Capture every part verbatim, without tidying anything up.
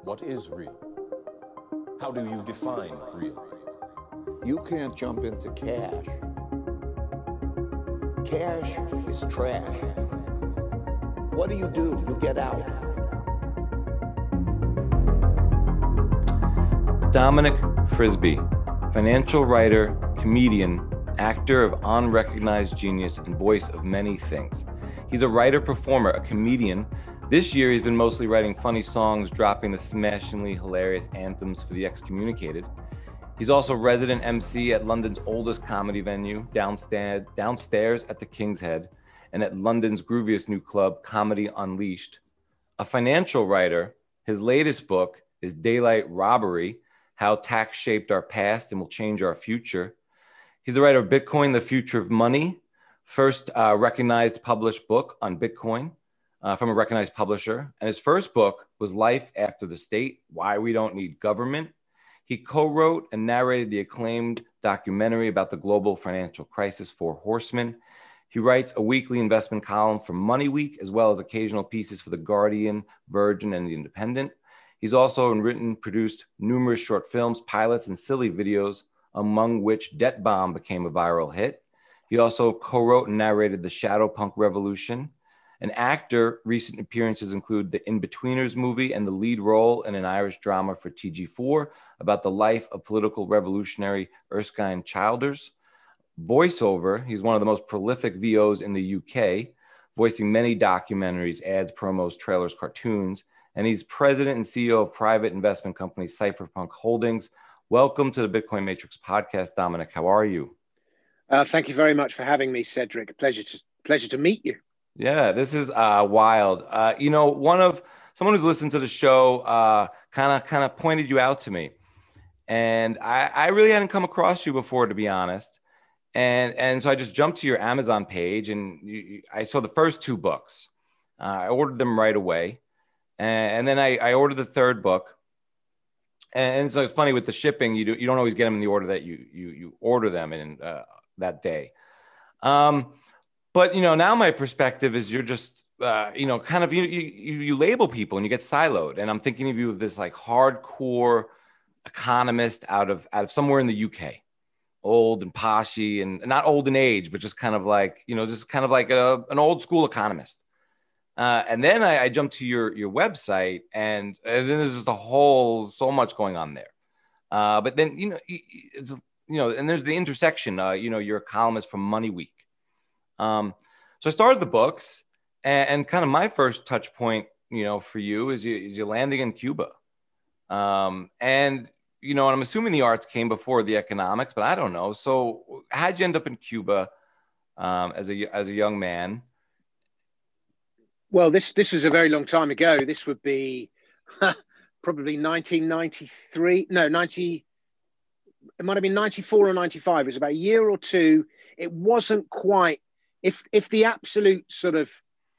What is real? How do you define real? You can't jump into cash. Cash is trash. What do you do? You get out. Dominic Frisby, financial writer, comedian, actor of unrecognized genius, and voice of many things. He's a writer, performer, a comedian. This year, he's been mostly writing funny songs, dropping the smashingly hilarious anthems for the excommunicated. He's also resident M C at London's oldest comedy venue, downstairs, downstairs at the King's Head, and at London's grooviest new club, Comedy Unleashed. A financial writer, his latest book is Daylight Robbery, How Tax Shaped Our Past and Will Change Our Future. He's the writer of Bitcoin, The Future of Money, first uh, recognized published book on Bitcoin uh, from a recognized publisher. And his first book was Life After the State, Why We Don't Need Government. He co-wrote and narrated the acclaimed documentary about the global financial crisis, Four Horsemen. He writes a weekly investment column for Money Week, as well as occasional pieces for The Guardian, Virgin, and The Independent. He's also written, produced numerous short films, pilots, and silly videos, among which Debt Bomb became a viral hit. He also co-wrote and narrated The Shadow Punk Revolution. An actor, recent appearances include the In-Betweeners movie and the lead role in an Irish drama for T G four about the life of political revolutionary Erskine Childers. Voiceover, he's one of the most prolific V Os in the U K, voicing many documentaries, ads, promos, trailers, cartoons. And he's president and C E O of private investment company Cypherpunk Holdings. Welcome to the Bitcoin Matrix podcast, Dominic. How are you? Uh, thank you very much for having me, Cedric. Pleasure to pleasure to meet you. Yeah, this is uh, wild. Uh, you know, one of someone who's listened to the show kind of kind of pointed you out to me, and I, I really hadn't come across you before, to be honest. And and so I just jumped to your Amazon page, and you, I saw the first two books. Uh, I ordered them right away, and, and then I, I ordered the third book. And it's like funny with the shipping, you do you don't always get them in the order that you you you order them in uh, that day. Um, but you know, now my perspective is you're just uh, you know kind of you, you you label people and you get siloed. And I'm thinking of you of this like hardcore economist out of out of somewhere in the U K, old and poshy and not old in age, but just kind of like you know just kind of like a, an old school economist. Uh, and then I, I jumped to your your website, and, and then there's just a whole so much going on there. Uh, but then you know, it's, you know, and there's the intersection. Uh, you know, you're a columnist from Money Week. Um, so I started the books, and, and kind of my first touch point, you know, for you is you is you landing in Cuba, um, and you know, and I'm assuming the arts came before the economics, but I don't know. So how'd you end up in Cuba um, as a as a young man? Well, this this was a very long time ago. This would be probably nineteen ninety-three. No, ninety. It might have been ninety-four or ninety-five. It was about a year or two. It wasn't quite. If if the absolute sort of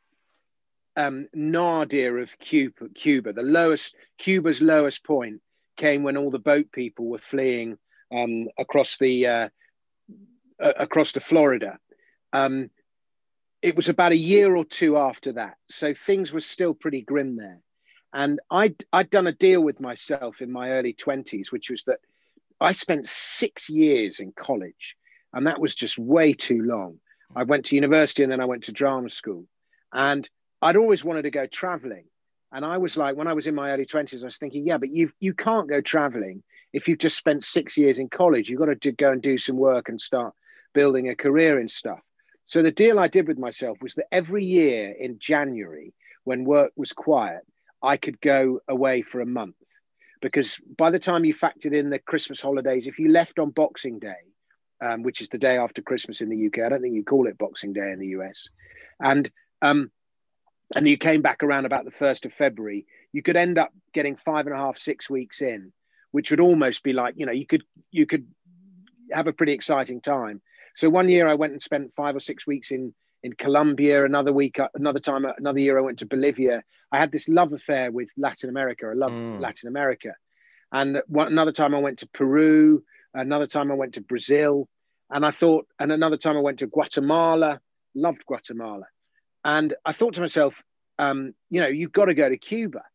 um, nadir of Cuba, Cuba, the lowest Cuba's lowest point came when all the boat people were fleeing um, across the uh, uh, across to Florida. Um, It was about a year or two after that. So things were still pretty grim there. And I'd, I'd done a deal with myself in my early twenties, which was that I spent six years in college. And that was just way too long. I went to university and then I went to drama school. And I'd always wanted to go traveling. And I was like, when I was in my early twenties, I was thinking, yeah, but you you can't go traveling if you've just spent six years in college. You've got to go and do some work and start building a career in stuff. So the deal I did with myself was that every year in January, when work was quiet, I could go away for a month. Because by the time you factored in the Christmas holidays, if you left on Boxing Day, um, which is the day after Christmas in the U K, I don't think you call it Boxing Day in the U S, and um, and you came back around about the first of February, you could end up getting five and a half, six weeks in, which would almost be like, you know, you could you could have a pretty exciting time. So one year I went and spent five or six weeks in, in Colombia. Another week, another time, another year I went to Bolivia. I had this love affair with Latin America. I love mm. Latin America. And one, another time I went to Peru. Another time I went to Brazil. And I thought, and another time I went to Guatemala. Loved Guatemala. And I thought to myself, um, you know, you've got to go to Cuba.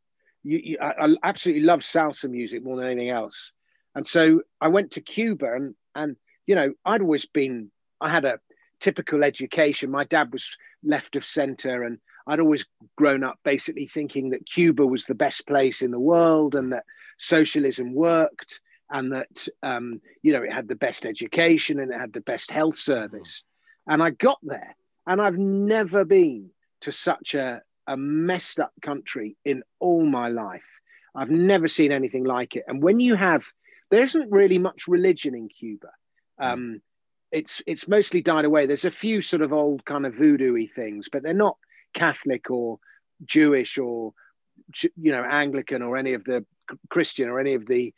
you, you, I, I absolutely love salsa music more than anything else. And so I went to Cuba, and, and, you know, I'd always been, I had a typical education. My dad was left of center, and I'd always grown up basically thinking that Cuba was the best place in the world, and that socialism worked, and that, um, you know, it had the best education and it had the best health service. And I got there, and I've never been to such a, a messed up country in all my life. I've never seen anything like it. And when you have, there isn't really much religion in Cuba. Um, it's it's mostly died away. There's a few sort of old kind of voodoo-y things, but they're not Catholic or Jewish or, you know, Anglican or any of the Christian or any of the,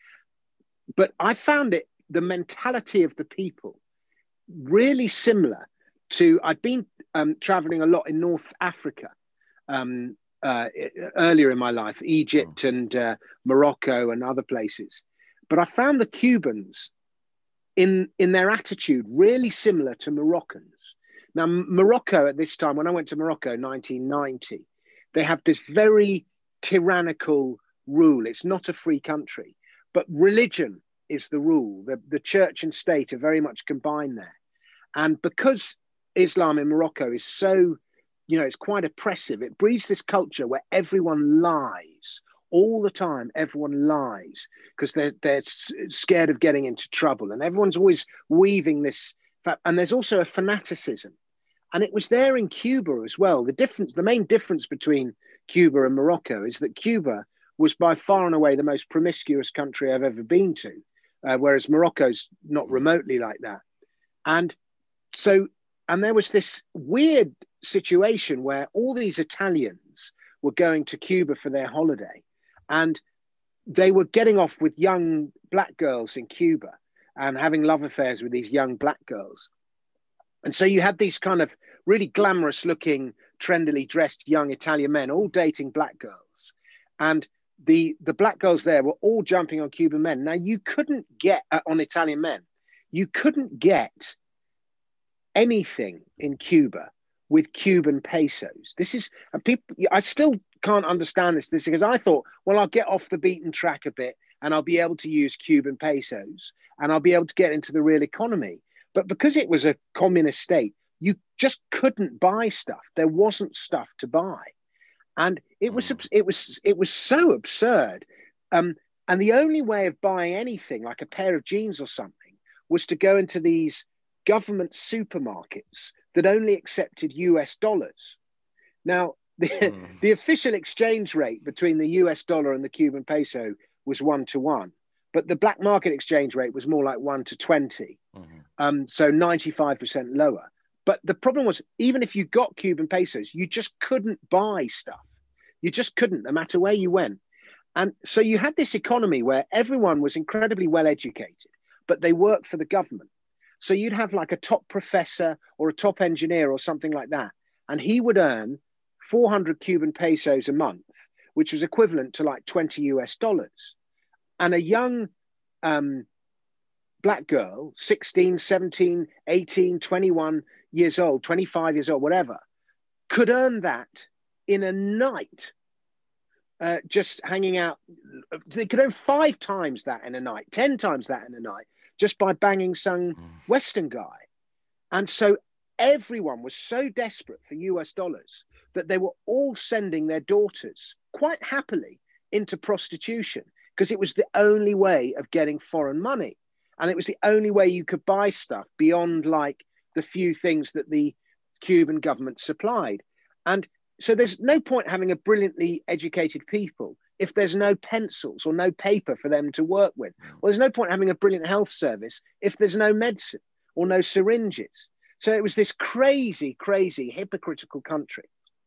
but I found it, the mentality of the people, really similar to, I'd been um, traveling a lot in North Africa um, uh, earlier in my life, Egypt and uh, Morocco and other places. But I found the Cubans in, in their attitude really similar to Moroccans. Now, Morocco at this time, when I went to Morocco in nineteen ninety, they have this very tyrannical rule. It's not a free country, but religion is the rule. The, the church and state are very much combined there. And because Islam in Morocco is so, you know, it's quite oppressive, it breeds this culture where everyone lies all the time. Everyone lies because they're, they're scared of getting into trouble. And everyone's always weaving this. And there's also a fanaticism. And it was there in Cuba as well. The difference, the main difference between Cuba and Morocco is that Cuba was by far and away the most promiscuous country I've ever been to, uh, whereas Morocco's not remotely like that. And so, and there was this weird situation where all these Italians were going to Cuba for their holiday, and they were getting off with young black girls in Cuba and having love affairs with these young black girls. And so you had these kind of really glamorous looking, trendily dressed young Italian men all dating black girls. And the, the black girls there were all jumping on Cuban men. Now you couldn't get uh, on Italian men. You couldn't get anything in Cuba with Cuban pesos. This is, and people, I still can't understand this, this because I thought, well, I'll get off the beaten track a bit and I'll be able to use Cuban pesos and I'll be able to get into the real economy. But because it was a communist state, you just couldn't buy stuff. There wasn't stuff to buy. And it was, it was, it was so absurd. Um, and the only way of buying anything like a pair of jeans or something was to go into these government supermarkets that only accepted U S dollars. Now, the, mm. the official exchange rate between the U S dollar and the Cuban peso was one to one, but the black market exchange rate was more like one to twenty. Mm-hmm. Um, so ninety-five percent lower. But the problem was, even if you got Cuban pesos, you just couldn't buy stuff. You just couldn't, no matter where you went. And so you had this economy where everyone was incredibly well educated, but they worked for the government. So you'd have like a top professor or a top engineer or something like that, and he would earn four hundred Cuban pesos a month, which was equivalent to like twenty U S dollars. And a young um, black girl, sixteen, seventeen, eighteen, twenty-one years old, twenty-five years old, whatever, could earn that in a night, uh, just hanging out. They could earn five times that in a night, ten times that in a night, just by banging some Western guy. And so everyone was so desperate for U S dollars that they were all sending their daughters quite happily into prostitution, because it was the only way of getting foreign money. And it was the only way you could buy stuff beyond like the few things that the Cuban government supplied. And so there's no point having a brilliantly educated people if there's no pencils or no paper for them to work with. Well, there's no point having a brilliant health service if there's no medicine or no syringes. So it was this crazy, crazy, hypocritical country.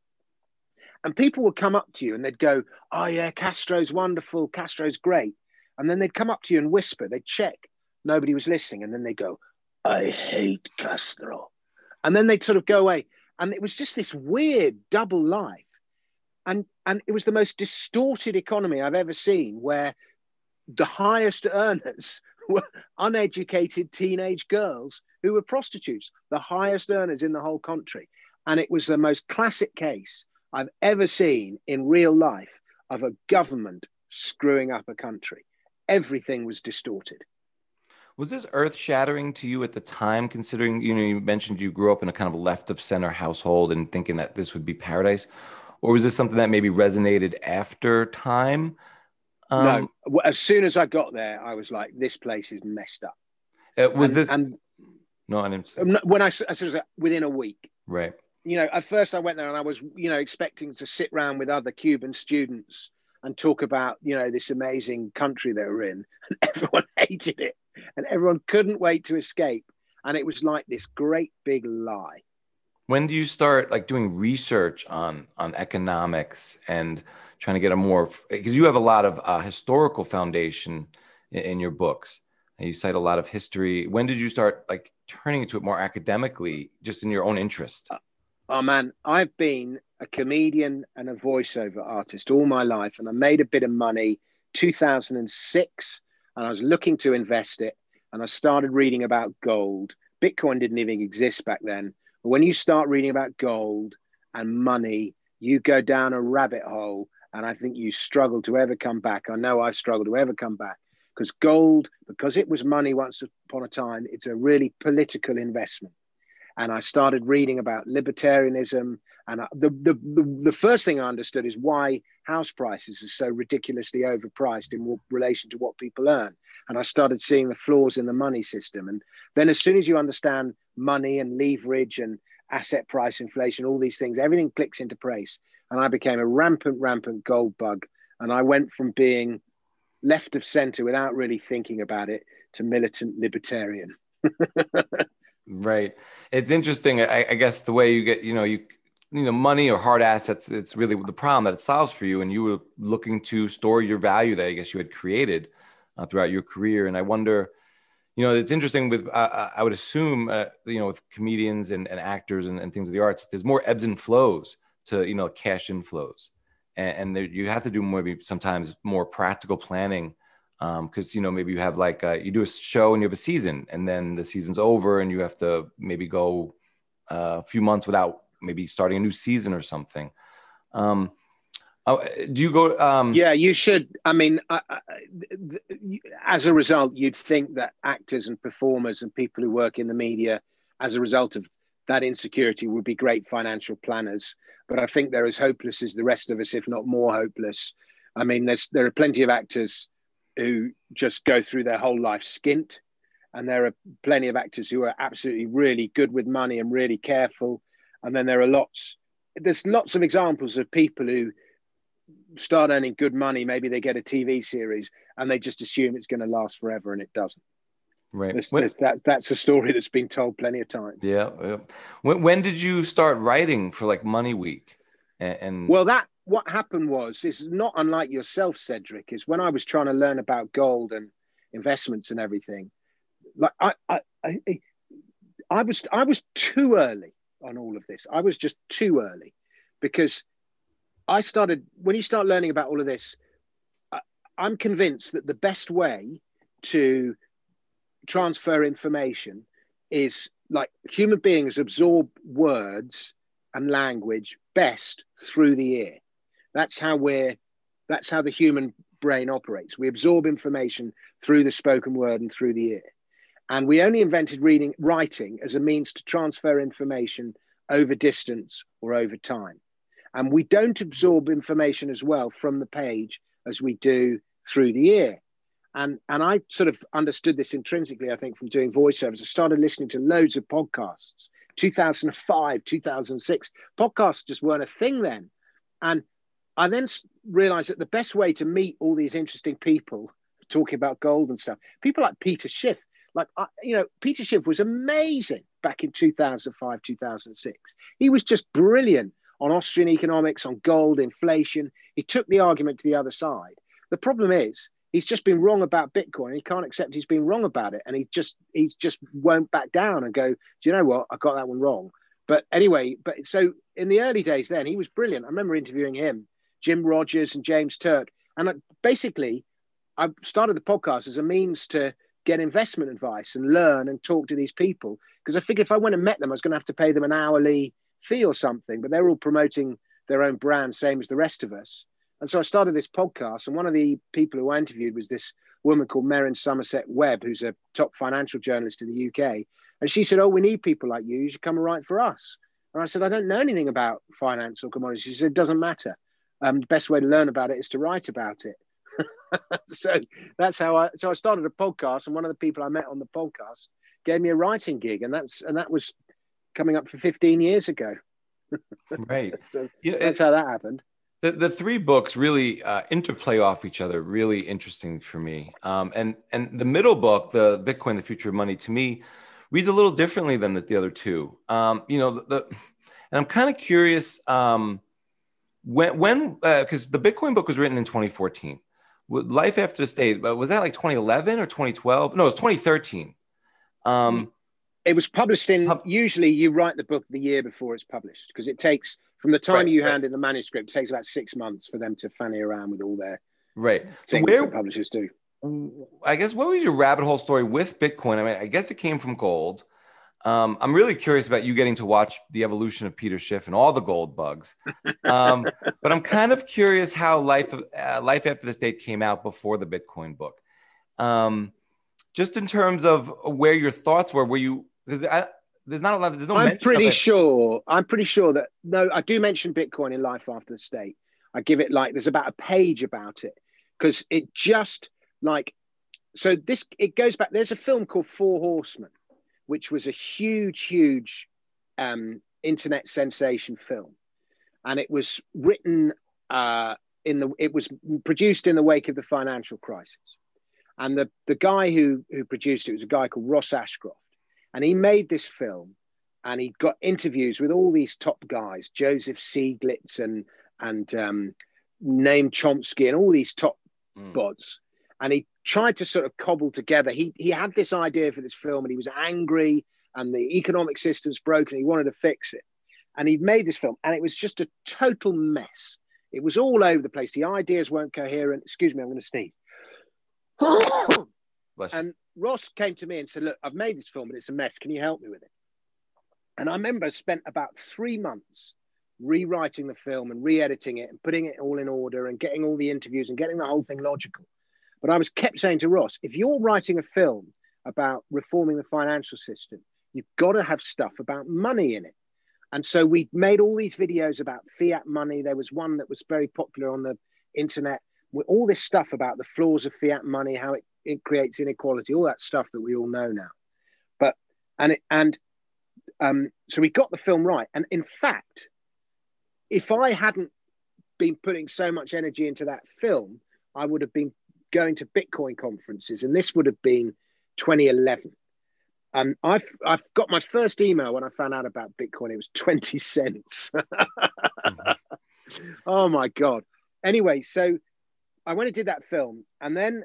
And people would come up to you and they'd go, oh yeah, Castro's wonderful, Castro's great. And then they'd come up to you and whisper, they'd check. Nobody was listening. And then they go, I hate Castro. And then they'd sort of go away. And it was just this weird double life. And, and it was the most distorted economy I've ever seen, where the highest earners were uneducated teenage girls who were prostitutes, the highest earners in the whole country. And it was the most classic case I've ever seen in real life of a government screwing up a country. Everything was distorted. Was this earth shattering to you at the time, considering, you know, you mentioned you grew up in a kind of left of center household and thinking that this would be paradise? Or was this something that maybe resonated after time? Um, no, as soon as I got there, I was like, this place is messed up. Uh, was and, this? And no, I didn't. When I, I said within a week. Right. You know, at first I went there and I was, you know, expecting to sit around with other Cuban students and talk about, you know, this amazing country they were in. And everyone hated it. And everyone couldn't wait to escape. And it was like this great big lie. When do you start like doing research on on economics and trying to get a more, because you have a lot of uh, historical foundation in, in your books and you cite a lot of history. When did you start like turning into it more academically, just in your own interest? Uh, oh man, I've been a comedian and a voiceover artist all my life, and I made a bit of money two thousand six, and I was looking to invest it, and I started reading about gold. Bitcoin didn't even exist back then. But when you start reading about gold and money, you go down a rabbit hole, and I think you struggle to ever come back. I know I struggled to ever come back, because gold, because it was money once upon a time, it's a really political investment. And I started reading about libertarianism. And I, the, the, the, the first thing I understood is why house prices are so ridiculously overpriced in relation to what people earn. And I started seeing the flaws in the money system. And then as soon as you understand money and leverage and asset price inflation, all these things, everything clicks into place. And I became a rampant, rampant gold bug. And I went from being left of center without really thinking about it to militant libertarian. Right. It's interesting. I, I guess the way you get, you know, you, you know, money or hard assets, it's really the problem that it solves for you. And you were looking to store your value that I guess you had created uh, throughout your career. And I wonder, you know, it's interesting with, uh, I would assume, uh, you know, with comedians and, and actors and, and things of the arts, there's more ebbs and flows to, you know, cash inflows. And, and there, you have to do maybe sometimes more practical planning. Because, um, you know, maybe you have like, uh, you do a show and you have a season and then the season's over and you have to maybe go uh, a few months without maybe starting a new season or something. Um, oh, do you go? Um... Yeah, you should. I mean, I, I, as a result, you'd think that actors and performers and people who work in the media, as a result of that insecurity, would be great financial planners. But I think they're as hopeless as the rest of us, if not more hopeless. I mean, there's there are plenty of actors who just go through their whole life skint. And there are plenty of actors who are absolutely really good with money and really careful. And then there are lots, there's lots of examples of people who start earning good money. Maybe they get a T V series and they just assume it's going to last forever, and it doesn't. Right. There's, when, there's that, that's a story that's been told plenty of times. Yeah. yeah. When, when did you start writing for like Money Week? And, and well, that, what happened was, is not unlike yourself, Cedric, is when I was trying to learn about gold and investments and everything, like I, I, I, I was, I was too early on all of this. I was just too early, because I started, when you start learning about all of this, I, I'm convinced that the best way to transfer information is, like, human beings absorb words and language best through the ear. That's how we're, that's how the human brain operates. We absorb information through the spoken word and through the ear. And we only invented reading, writing as a means to transfer information over distance or over time. And we don't absorb information as well from the page as we do through the ear. And, and I sort of understood this intrinsically, I think, from doing voiceovers. I started listening to loads of podcasts, two thousand five, two thousand six. Podcasts just weren't a thing then. And I then realized that the best way to meet all these interesting people talking about gold and stuff, people like Peter Schiff, like, you know, Peter Schiff was amazing back in two thousand five, two thousand six. He was just brilliant on Austrian economics, on gold, inflation. He took the argument to the other side. The problem is, he's just been wrong about Bitcoin. He can't accept he's been wrong about it. And he just, he's just won't back down and go, do you know what? I got that one wrong. But anyway, but so in the early days then, he was brilliant. I remember interviewing him, Jim Rogers and James Turk. And I, basically, I started the podcast as a means to get investment advice and learn and talk to these people. Because I figured if I went and met them, I was going to have to pay them an hourly fee or something. But they're all promoting their own brand, same as the rest of us. And so I started this podcast, and one of the people who I interviewed was this woman called Merrin Somerset Webb, who's a top financial journalist in the U K. And she said, oh, we need people like you. You should come and write for us. And I said, I don't know anything about finance or commodities. She said, it doesn't matter. Um, the best way to learn about it is to write about it. So that's how I, so I started a podcast, and one of the people I met on the podcast gave me a writing gig. And that's, and that was coming up for fifteen years ago. Right. So yeah, that's it, how that happened. The, the three books really uh, interplay off each other, really interesting for me. Um, and, and the middle book, the Bitcoin, the Future of Money, to me, reads a little differently than the, the other two. Um, you know, the, the, and I'm kind of curious um, when, when because uh, the Bitcoin book was written in twenty fourteen. Life After the State, was that like twenty eleven or twenty twelve? No, it was twenty thirteen. Um, it was published in, pub- usually you write the book the year before it's published, because it takes, from the time right, you right. hand in the manuscript, it takes about six months for them to fanny around with all their right. So things where that publishers do. I guess, what was your rabbit hole story with Bitcoin? I mean, I guess it came from gold. Um, I'm really curious about you getting to watch the evolution of Peter Schiff and all the gold bugs. Um, but I'm kind of curious how Life, uh, Life After the State came out before the Bitcoin book. Um, just in terms of where your thoughts were, were you, because I, there's not a lot, there's no I'm mention pretty of it. sure, I'm pretty sure that, no, I do mention Bitcoin in Life After the State. I give it like, there's about a page about it, because it just like, so this, it goes back, there's a film called Four Horsemen, which was a huge, huge um, internet sensation film. And it was written uh, in the, it was produced in the wake of the financial crisis. And the, the guy who, who produced it was a guy called Ross Ashcroft. And he made this film, and he got interviews with all these top guys, Joseph Stiglitz and, and um, Noam Chomsky and all these top mm. bods. And he tried to sort of cobble together. He, he had this idea for this film, and he was angry, and the economic system's broken. He wanted to fix it. And he'd made this film, and it was just a total mess. It was all over the place. The ideas weren't coherent. Excuse me, I'm going to sneeze. And Ross came to me and said, look, I've made this film, but it's a mess. Can you help me with it? And I remember I spent about three months rewriting the film and re-editing it and putting it all in order and getting all the interviews and getting the whole thing logical. But I was kept saying to Ross, if you're writing a film about reforming the financial system, you've got to have stuff about money in it. And so we made all these videos about fiat money. There was one that was very popular on the internet with all this stuff about the flaws of fiat money, how it, it creates inequality, all that stuff that we all know now. But, and, it, and um, so we got the film right. And in fact, if I hadn't been putting so much energy into that film, I would have been going to Bitcoin conferences, and this would have been twenty eleven. Um, I've I've got my first email when I found out about Bitcoin. It was twenty cents. mm-hmm. Oh my God. Anyway, so I went and did that film, and then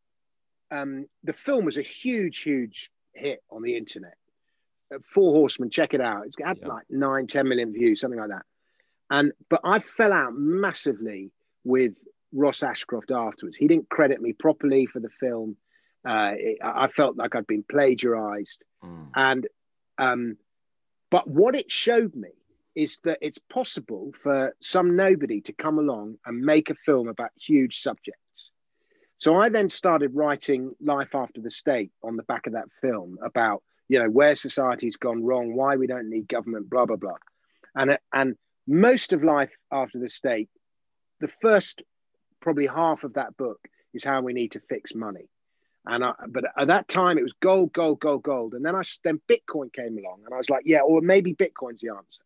um, the film was a huge, huge hit on the internet. Four Horsemen, check it out. It's had yeah. like nine, ten million views, something like that. And but I fell out massively with Ross Ashcroft afterwards. He didn't credit me properly for the film. Uh, it, I felt like I'd been plagiarized. Mm. And um, but what it showed me is that it's possible for some nobody to come along and make a film about huge subjects. So I then started writing Life After the State on the back of that film about, you know, where society's gone wrong, why we don't need government, blah, blah, blah. And, and most of Life After the State, the first probably half of that book is how we need to fix money. And I, but at that time it was gold, gold, gold, gold. And then I then Bitcoin came along, and I was like, yeah, or maybe Bitcoin's the answer.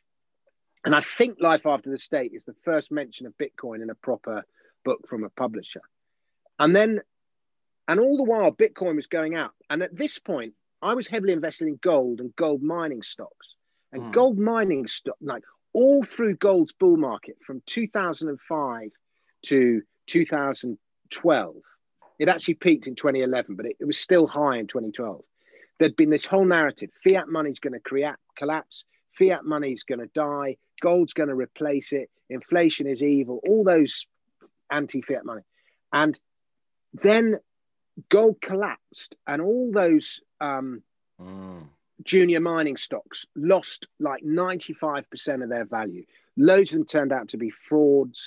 And I think Life After the State is the first mention of Bitcoin in a proper book from a publisher. And then, and all the while Bitcoin was going out. And at this point, I was heavily invested in gold and gold mining stocks. And mm. gold mining stock, like all through gold's bull market from two thousand five to two thousand twelve. It actually peaked in twenty eleven, but it, it was still high in twenty twelve. There'd been this whole narrative. Fiat money's going to create collapse. Fiat money's going to die. Gold's going to replace it. Inflation is evil. All those anti-fiat money. And then gold collapsed, and all those um, mm. junior mining stocks lost like ninety-five percent of their value. Loads of them turned out to be frauds.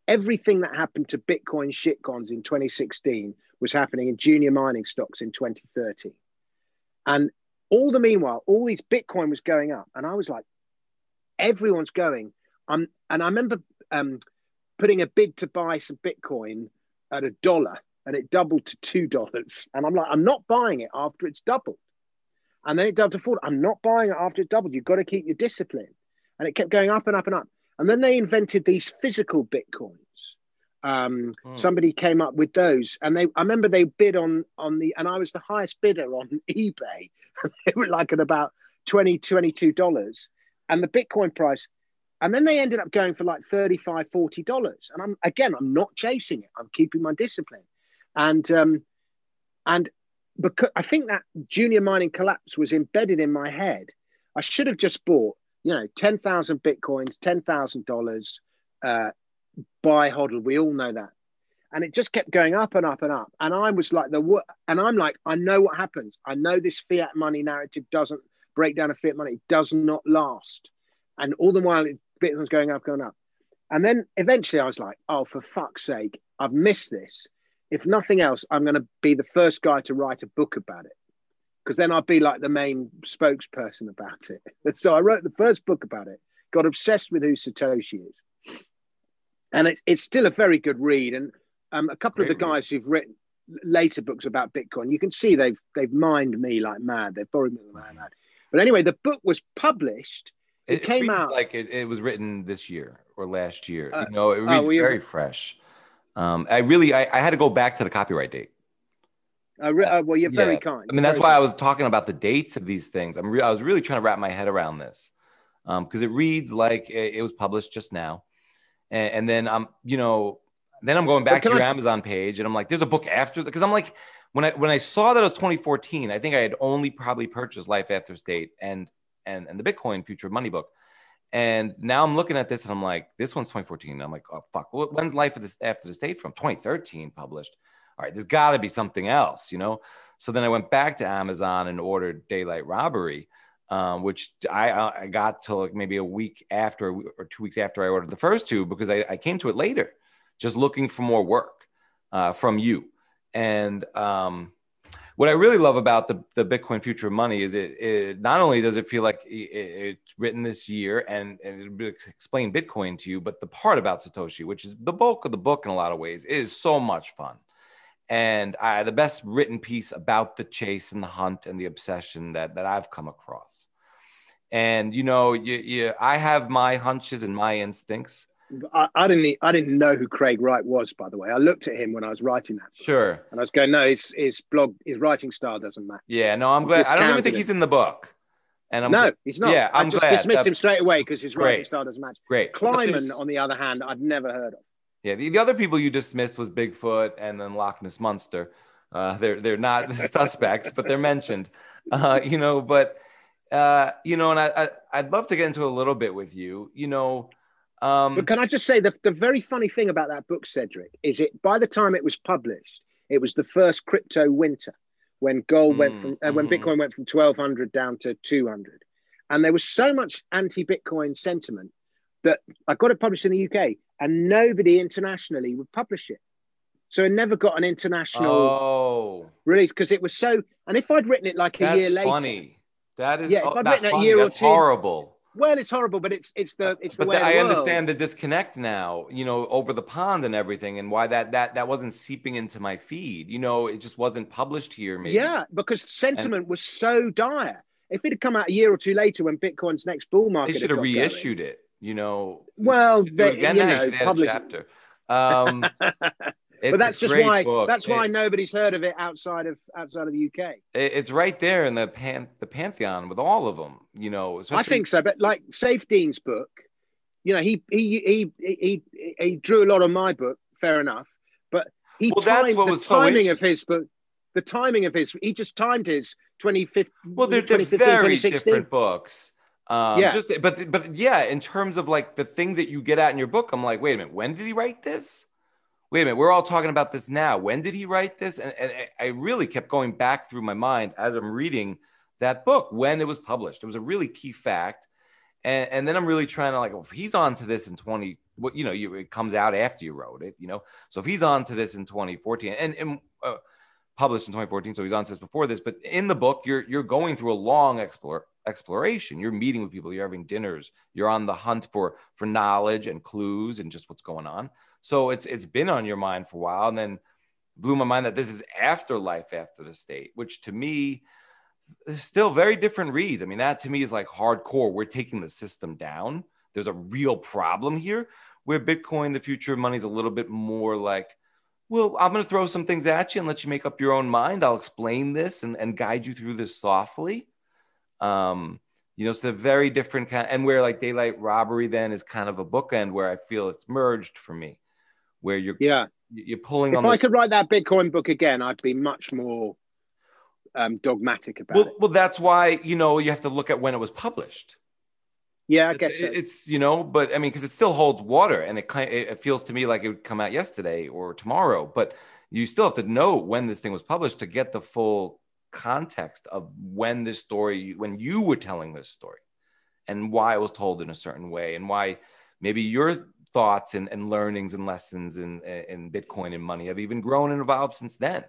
everything that happened to Bitcoin shitcoins in twenty sixteen was happening in junior mining stocks in twenty thirty. And all the meanwhile, all these Bitcoin was going up. And I was like, everyone's going. Um, and I remember um, putting a bid to buy some Bitcoin at a dollar, and it doubled to two dollars. And I'm like, I'm not buying it after it's doubled. And then it doubled to four. I'm not buying it after it doubled. You've got to keep your discipline. And it kept going up and up and up. And then they invented these physical Bitcoins. Um, mm. Somebody came up with those, and they. I remember they bid on on the, and I was the highest bidder on eBay. They were like at about twenty, twenty-two dollars, and the Bitcoin price. And then they ended up going for like thirty-five, forty dollars. And I'm again, I'm not chasing it. I'm keeping my discipline. And um, and because I think that junior mining collapse was embedded in my head. I should have just bought, you know, ten thousand Bitcoins, ten thousand dollars, uh, buy hodl. We all know that. And it just kept going up and up and up. And I was like, the and I'm like, I know what happens. I know this fiat money narrative doesn't break down a fiat money. It does not last. And all the while, Bitcoin's going up, going up. And then eventually I was like, oh, for fuck's sake, I've missed this. If nothing else, I'm going to be the first guy to write a book about it, because then I'll be like the main spokesperson about it. So I wrote the first book about it, got obsessed with who Satoshi is. And it's, it's still a very good read. And um, a couple Great of the guys read. who've written later books about Bitcoin, you can see they've they've mined me like mad. They've borrowed me like mad. But anyway, the book was published. It, it came out like it, it was written this year or last year. Uh, you know, it reads oh, well, very fresh. Um, I really, I, I had to go back to the copyright date. Uh, re- uh, well, you're yeah. very kind. I mean, that's why I was talking about the dates of these things. I'm re- I was really trying to wrap my head around this because um, it reads like it, it was published just now. And, and then I'm, you know, then I'm going back to your I... Amazon page and I'm like, there's a book after, because I'm like, when I when I saw that it was twenty fourteen, I think I had only probably purchased Life After State and and and the Bitcoin Future of Money book. And now I'm looking at this and I'm like, this one's twenty fourteen. And I'm like, oh, fuck. When's Life After the State from? twenty thirteen published. All right, there's got to be something else, you know? So then I went back to Amazon and ordered Daylight Robbery, um, which I, I got to like maybe a week after or two weeks after I ordered the first two, because I, I came to it later, just looking for more work uh, from you. And um, what I really love about the, the Bitcoin Future of Money is it, it not only does it feel like it, it's written this year and, and it explain Bitcoin to you, but the part about Satoshi, which is the bulk of the book in a lot of ways, is so much fun. And I, the best written piece about the chase and the hunt and the obsession that, that I've come across. And, you know, you, you, I have my hunches and my instincts. I, I didn't I didn't know who Craig Wright was, by the way. I looked at him when I was writing that book, sure. And I was going, no, his, his blog, his writing style doesn't match. Yeah, no, I'm glad. I don't even think he's in the book. And I'm, no, he's not. Yeah, I'm I just glad. dismissed uh, him straight away because his writing great. style doesn't match. Great. Kleiman, on the other hand, I'd never heard of. Yeah, the, the other people you dismissed was Bigfoot and then Loch Ness Monster. Uh, they're they're not suspects, but they're mentioned. Uh, you know, but uh, you know, and I, I I'd love to get into a little bit with you. You know, um, but can I just say the the very funny thing about that book, Cedric, is it by the time it was published, it was the first crypto winter when gold mm, went from uh, when mm. Bitcoin went from twelve hundred down to two hundred, and there was so much anti-Bitcoin sentiment that I got it published in the U K, and nobody internationally would publish it. So it never got an international oh. release because it was so. And if I'd written it like a that's year later, funny. That is yeah. If oh, I'd that's written it funny. a year that's or two, horrible. Well, it's horrible, but it's it's the it's the but way. The, of the I world. understand the disconnect now. You know, over the pond and everything, and why that that that wasn't seeping into my feed. You know, it just wasn't published here. Maybe. Yeah, because sentiment and, was so dire. If it had come out a year or two later when Bitcoin's next bull market, they should have reissued going, it. You know, well, they, again, you then know, they should add publish a chapter. Um, but that's just why book. that's it, why nobody's heard of it outside of outside of the U K. It, it's right there in the pan, the pantheon with all of them. You know, I think so. But like Safe Dean's book, you know, he he he he he drew a lot on my book. Fair enough, but he well, timed, that's what the was so timing of his book. The timing of his, he just timed his twenty fifteen. Well, they're, they're very different books. Um, yeah. Just, but but yeah, in terms of like the things that you get at in your book, I'm like, wait a minute, when did he write this? Wait a minute, we're all talking about this now. When did he write this? And, and I really kept going back through my mind as I'm reading that book, when it was published. It was a really key fact. And, and then I'm really trying to like, well, if he's on to this in twenty what you know, you it comes out after you wrote it, you know. So if he's on to this in twenty fourteen and, and uh, published in twenty fourteen, so he's on to this before this, but in the book, you're you're going through a long explore, exploration. You're meeting with people, you're having dinners, you're on the hunt for for knowledge and clues and just what's going on. So it's it's been on your mind for a while, and then blew my mind that this is afterlife after the state, which to me is still very different reads. I mean, that to me is like hardcore. We're taking the system down. There's a real problem here, where Bitcoin, the future of money, is a little bit more like, well, I'm going to throw some things at you and let you make up your own mind. I'll explain this and, and guide you through this softly. Um, you know, it's a very different kind, and where like Daylight Robbery then is kind of a bookend where I feel it's merged for me, where you're yeah you're pulling if on. I this... could write that Bitcoin book again, I'd be much more um, dogmatic about well, it. Well, that's why, you know, you have to look at when it was published. Yeah, I it's, guess so. It's, you know, but I mean, because it still holds water, and it kind it feels to me like it would come out yesterday or tomorrow, but you still have to know when this thing was published to get the full context of when this story, when you were telling this story, and why it was told in a certain way, and why maybe your thoughts and, and learnings and lessons in, in Bitcoin and money have even grown and evolved since then,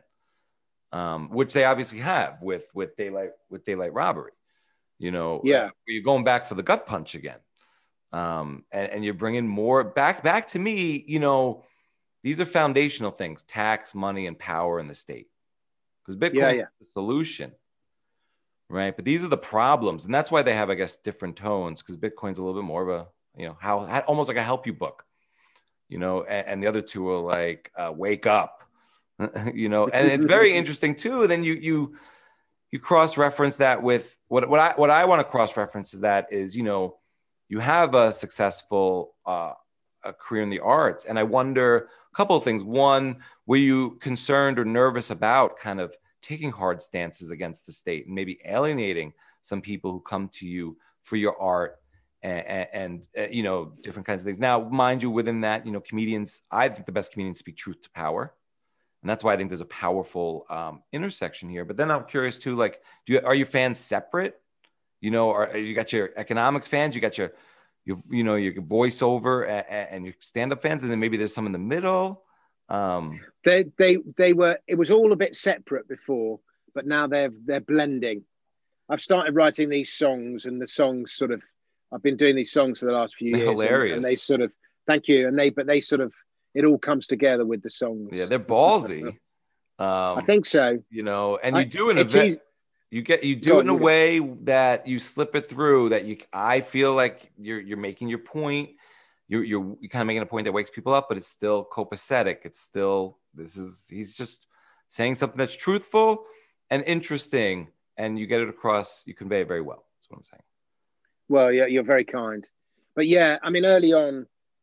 um, which they obviously have with with daylight with daylight robbery. You know, yeah, uh, you're going back for the gut punch again, um, and, and you're bringing more back back to me. You know, these are foundational things: tax, money, and power in the state. Because Bitcoin yeah, yeah. is the solution, right? But these are the problems, and that's why they have, I guess, different tones. Because Bitcoin's a little bit more of a, you know, how almost like a help you book, you know, and, and the other two are like uh, wake up, you know, and it's very interesting too. Then you you. You cross-reference that with what, what I what I want to cross-reference is that is, you know, you have a successful uh, a career in the arts. And I wonder a couple of things. One, were you concerned or nervous about kind of taking hard stances against the state and maybe alienating some people who come to you for your art and, and, and uh, you know, different kinds of things? Now, mind you, within that, you know, comedians, I think the best comedians speak truth to power. And that's why I think there's a powerful um, intersection here. But then I'm curious too, like, do you, are your fans separate? You know, are you got your economics fans, you got your, your you know, your voiceover and, and your stand-up fans, and then maybe there's some in the middle. Um, they they they were. It was all a bit separate before, but now they're they're blending. I've started writing these songs, and the songs sort of. I've been doing these songs for the last few they're years, hilarious. And, and they sort of. Thank you, and they but they sort of. It all comes together with the songs. Yeah, they're ballsy. Um, I think so. You know, and you I, do it in a ve- you get you do Go it on, in a you way go. that you slip it through. That you, I feel like you're you're making your point. You're you're, you're kind of making a point that wakes people up, but it's still copacetic. It's still this is he's just saying something that's truthful and interesting, and you get it across. You convey it very well. That's what I'm saying. Well, yeah, you're very kind, but yeah, I mean, early on.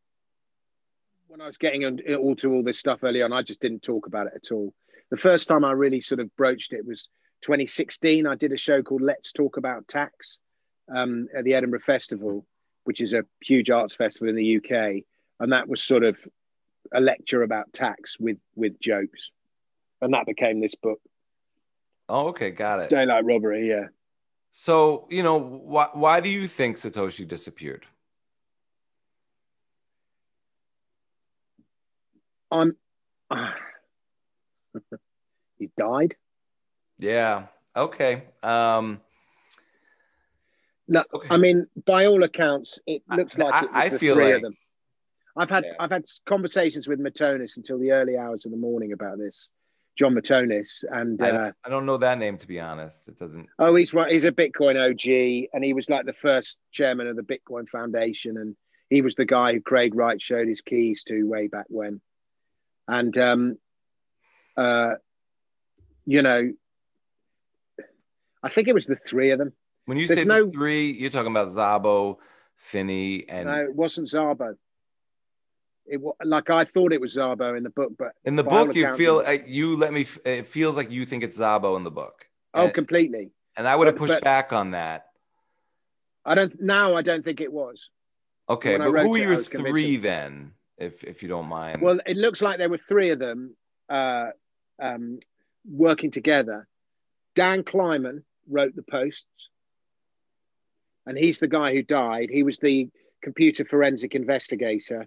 When I was getting all to all this stuff early on, I just didn't talk about it at all. The first time I really sort of broached it was twenty sixteen. I did a show called Let's Talk About Tax um, at the Edinburgh Festival, which is a huge arts festival in the U K. And that was sort of a lecture about tax with, with jokes. And that became this book. Oh, okay. Got it. Daylight Robbery, yeah. So, you know, why, why do you think Satoshi disappeared? I'm. Uh, he died. Yeah. Okay. Um, no, okay. I mean, by all accounts, it looks I, like it was I the feel three like, of them. I've had yeah. I've had conversations with Matonis until the early hours of the morning about this. John Matonis, and I uh, don't, I don't know that name, to be honest. It doesn't. Oh, he's he's a Bitcoin O G, and he was like the first chairman of the Bitcoin Foundation, and he was the guy who Craig Wright showed his keys to way back when. And um, uh, you know, I think it was the three of them. When you There's say no, the three, you're talking about Szabo, Finney, and no, it wasn't Szabo. It was like I thought it was Szabo in the book, but in the book, you feel like you let me. It feels like you think it's Szabo in the book. Oh, and, completely. And I would have but, pushed but back on that. I don't now. I don't think it was. Okay, but who are it, your three then, if if you don't mind? Well, it looks like there were three of them uh, um, working together. Dan Kleiman wrote the posts, and he's the guy who died. He was the computer forensic investigator.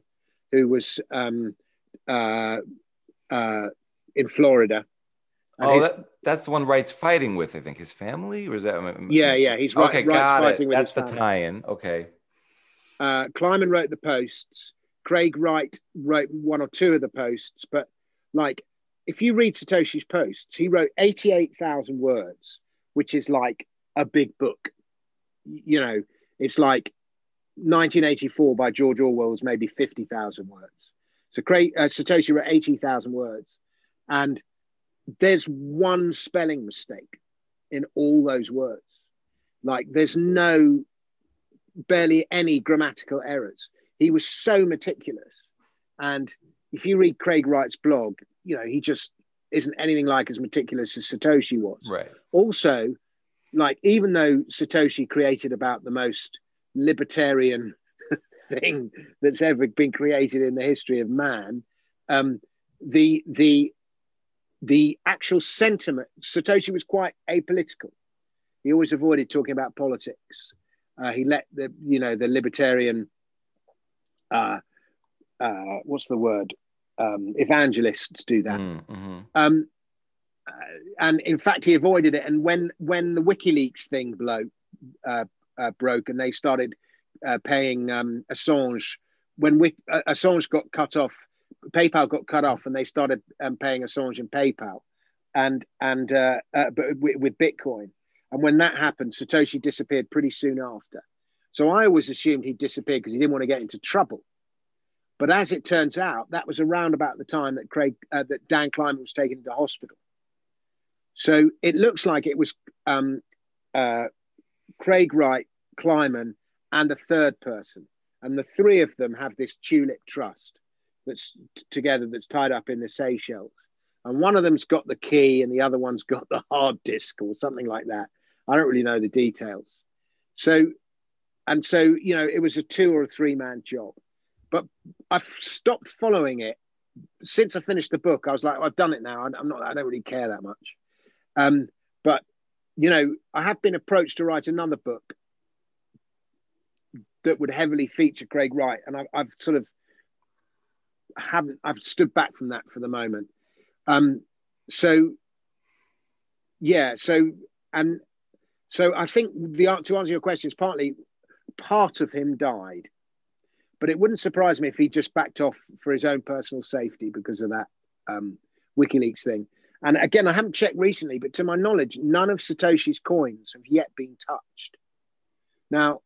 who was um, uh, uh, in Florida. And Oh, his, that, that's the one Wright's fighting with, I think. His family? Or is that? yeah, yeah. He's right, okay, Wright's got fighting it. with That's his the family. tie-in. Okay. Uh, Kleiman wrote the posts. Craig Wright wrote one or two of the posts. But like, if you read Satoshi's posts, he wrote eighty-eight thousand words, which is like a big book. You know, it's like nineteen eighty-four by George Orwell was maybe fifty thousand words. So Craig, uh, Satoshi wrote eighty thousand words. And there's one spelling mistake in all those words. Like there's no, barely any grammatical errors. He was so meticulous. And if you read Craig Wright's blog, you know, he just isn't anything like as meticulous as Satoshi was. Right. Also, like, even though Satoshi created about the most libertarian thing that's ever been created in the history of man, um, the, the, the actual sentiment, Satoshi was quite apolitical. He always avoided talking about politics. Uh, he let the, you know, the libertarian, uh, uh, what's the word? Um, evangelists do that. Mm-hmm. Um, uh, and in fact, he avoided it. And when when the WikiLeaks thing blow, uh, uh, broke and they started uh, paying um, Assange, when we, uh, Assange got cut off, PayPal got cut off, and they started um, paying Assange in PayPal, and and uh, uh, but with, with Bitcoin. And when that happened, Satoshi disappeared pretty soon after. So I always assumed he'd disappeared because he didn't want to get into trouble. But as it turns out, that was around about the time that Craig, uh, that Dan Kleiman was taken into hospital. So it looks like it was um, uh, Craig Wright, Kleiman, and a third person. And the three of them have this Tulip Trust that's t- together, that's tied up in the Seychelles. And one of them's got the key and the other one's got the hard disk or something like that. I don't really know the details. So, and so, you know, it was a two or a three man job. But I've stopped following it since I finished the book. I was like, well, I've done it now. I'm not, I don't really care that much. Um, but, you know, I have been approached to write another book that would heavily feature Craig Wright. And I've, I've sort of haven't, I've stood back from that for the moment. Um, so, yeah, so, and so I think the to answer your question is partly part of him died. But it wouldn't surprise me if he just backed off for his own personal safety because of that um, WikiLeaks thing. And again, I haven't checked recently, but to my knowledge, none of Satoshi's coins have yet been touched. Now,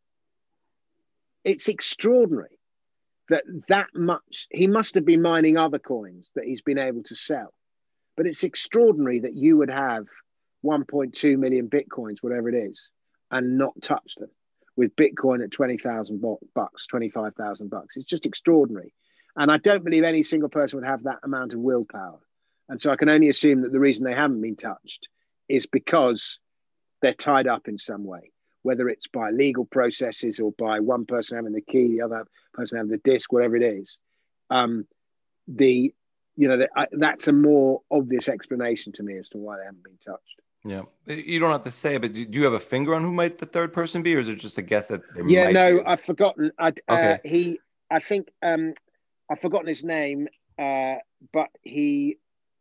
it's extraordinary that that much, he must have been mining other coins that he's been able to sell. But it's extraordinary that you would have one point two million Bitcoins, whatever it is, and not touch them. With Bitcoin at twenty thousand bucks, twenty-five thousand bucks. It's just extraordinary. And I don't believe any single person would have that amount of willpower. And so I can only assume that the reason they haven't been touched is because they're tied up in some way, whether it's by legal processes or by one person having the key, the other person having the disk, whatever it is. Um, the, you know, the, I, that's a more obvious explanation to me as to why they haven't been touched. Yeah, you don't have to say, but do you have a finger on who might the third person be, or is it just a guess that? There yeah, might no, be? I've forgotten. I, Okay. uh, he, I think, um, I've forgotten his name, uh, but he,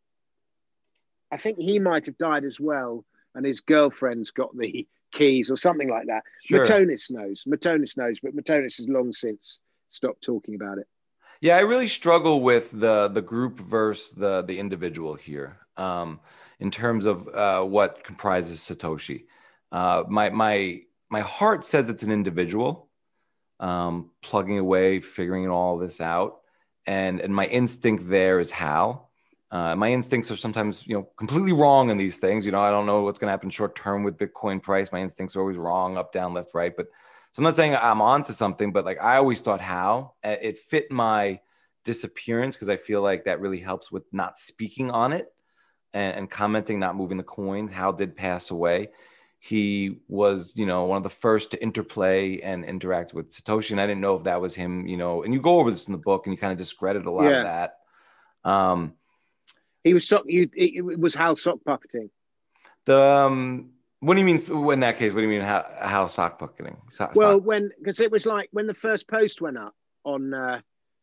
I think he might have died as well, and his girlfriend's got the keys or something like that. Sure. Matonis knows. Matonis knows, but Matonis has long since stopped talking about it. Yeah, I really struggle with the the group versus the the individual here, um, in terms of uh, what comprises Satoshi. Uh, my my my heart says it's an individual, um, plugging away, figuring all this out, and and my instinct there is how. Uh, my instincts are sometimes, you know, completely wrong in these things. You know, I don't know what's going to happen short term with Bitcoin price. My instincts are always wrong, up, down, left, right, but. So I'm not saying I'm onto something, but like I always thought how it fit my disappearance, because I feel like that really helps with not speaking on it and, and commenting, not moving the coins. Hal did pass away. He was, you know, one of the first to interplay and interact with Satoshi. And I didn't know if that was him, you know, and you go over this in the book and you kind of discredit a lot Yeah. of that. Um, He was sock. You, it, it was Hal sock puppeting. the, um, What do you mean in that case? What do you mean how, how sock bucketing? So, Well, sock. when because it was like when the first post went up on uh,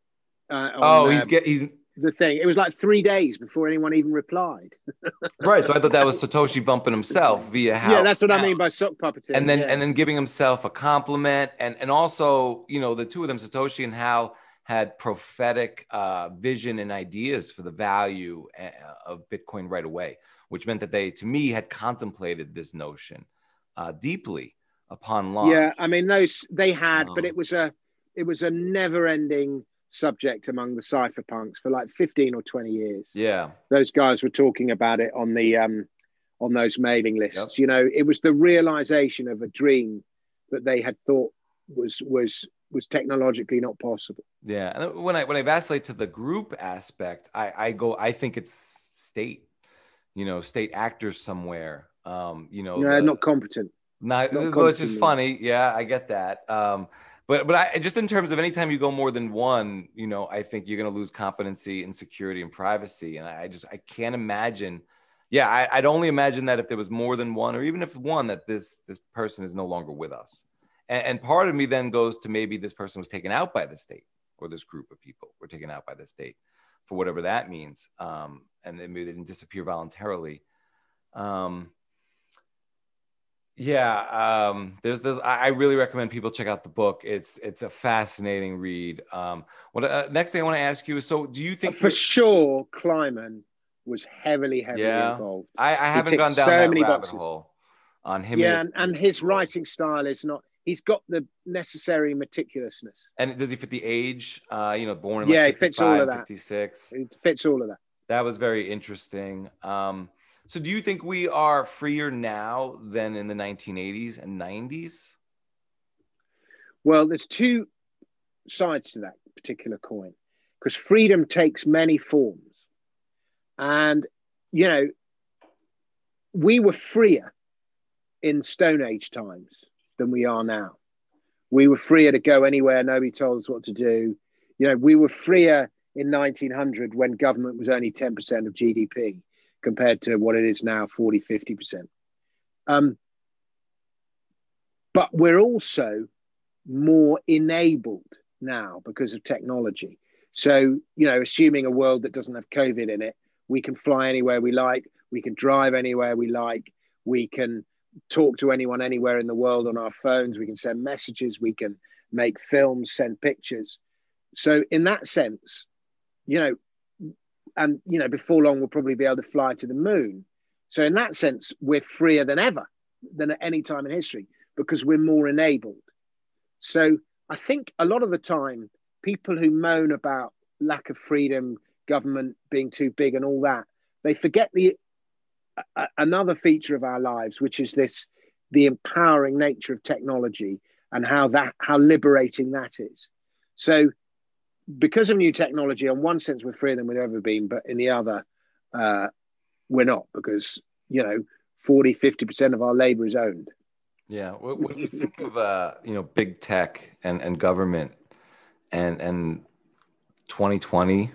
Uh, Oh, on he's um, get he's the thing. It was like three days before anyone even replied. right. So I thought that was Satoshi bumping himself via how. Yeah, that's what I how- mean by sock puppeteering. and then yeah. and then giving himself a compliment, and and also, you know, the two of them, Satoshi and Hal, had prophetic uh, vision and ideas for the value uh, of Bitcoin right away, which meant that they, to me, had contemplated this notion uh, deeply upon launch. Yeah, I mean those they had, Um, but it was a it was a never-ending subject among the cypherpunks for like fifteen or twenty years. Yeah, Those guys were talking about it on the um, on those mailing lists. Yep. You know, it was the realization of a dream that they had thought was was was technologically not possible. yeah. And when I when I vacillate to the group aspect, I I go I think it's state, you know, state actors somewhere. Um, you know, No, the, not competent. Not, Not which is competent. funny. Yeah, I get that. Um, but but I just in terms of anytime you go more than one, you know, I think you're going to lose competency and security and privacy. And I just I can't imagine. Yeah, I, I'd only imagine that if there was more than one, or even if one, that this this person is no longer with us. And, and part of me then goes to maybe this person was taken out by the state, or this group of people were taken out by the state for whatever that means. Um, and then maybe they didn't disappear voluntarily. Um, Yeah, um, there's, there's, I I really recommend people check out the book. It's, it's a fascinating read. Um, what uh, next thing I want to ask you is, so do you think For sure, Kleiman was heavily, heavily yeah, involved. I, I haven't ticked gone down so that many rabbit boxes. hole on him. Yeah, and, and, and his writing style is not. He's got the necessary meticulousness. and does he fit the age? Uh, you know, born in Yeah, like he fits all of that. fifty-six. It fits all of that. That was very interesting. Um, so do you think we are freer now than in the nineteen eighties and nineties? Well, there's two sides to that particular coin, because freedom takes many forms. And, you know, we were freer in Stone Age times than we are now. We were freer to go anywhere. Nobody told us what to do. You know, we were freer in nineteen hundred when government was only ten percent of G D P compared to what it is now, forty, fifty percent. Um, but we're also more enabled now because of technology. So, you know, assuming a world that doesn't have COVID in it, we can fly anywhere we like. We can drive anywhere we like. We can talk to anyone anywhere in the world on our phones. We can send messages. We can make films, send pictures. So in that sense, you know, and, you know, before long, we'll probably be able to fly to the moon. So in that sense, we're freer than ever, than at any time in history, because we're more enabled. So I think a lot of the time, people who moan about lack of freedom, government being too big and all that, they forget the uh, another feature of our lives, which is this, the empowering nature of technology and how that, how liberating that is. So because of new technology, in one sense, we're freer than we've ever been, but in the other, uh, we're not, because, you know, forty, fifty percent of our labor is owned. Yeah. What, what do you think of, uh, you know, big tech and, and government and, and twenty twenty,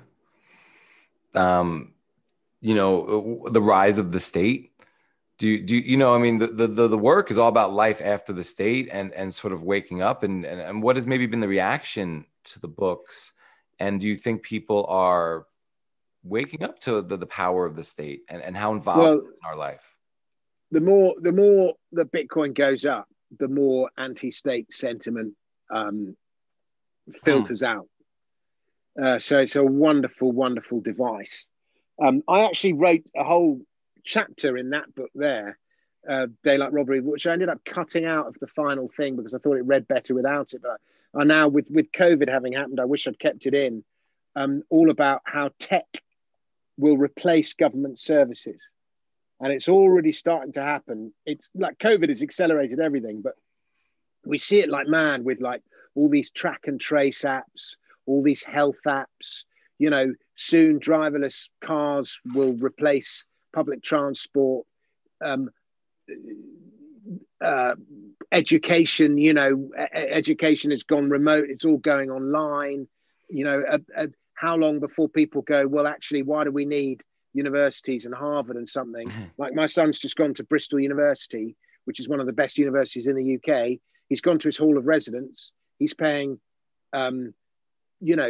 um, you know, the rise of the state? Do you, do you, you know, I mean, the, the, the work is all about life after the state and, and sort of waking up, and, and, and what has maybe been the reaction to the books? And do you think people are waking up to the, the power of the state and, and how involved Well, it is in our life? The more, the more that Bitcoin goes up, the more anti-state sentiment um, filters out. Uh, so it's a wonderful, wonderful device. Um, I actually wrote a whole chapter in that book there, uh, Daylight Robbery, which I ended up cutting out of the final thing because I thought it read better without it. But I now, with, with COVID having happened, I wish I'd kept it in, um, all about how tech will replace government services. And it's already starting to happen. It's like COVID has accelerated everything, but we see it like man with like all these track and trace apps, all these health apps. You know, soon driverless cars will replace public transport. Um, uh, education, you know, e- education has gone remote. It's all going online. You know, uh, uh, how long before people go, well, actually, why do we need universities and Harvard and something? Like my son's just gone to Bristol University, which is one of the best universities in the U K. He's gone to his hall of residence. He's paying, um, you know,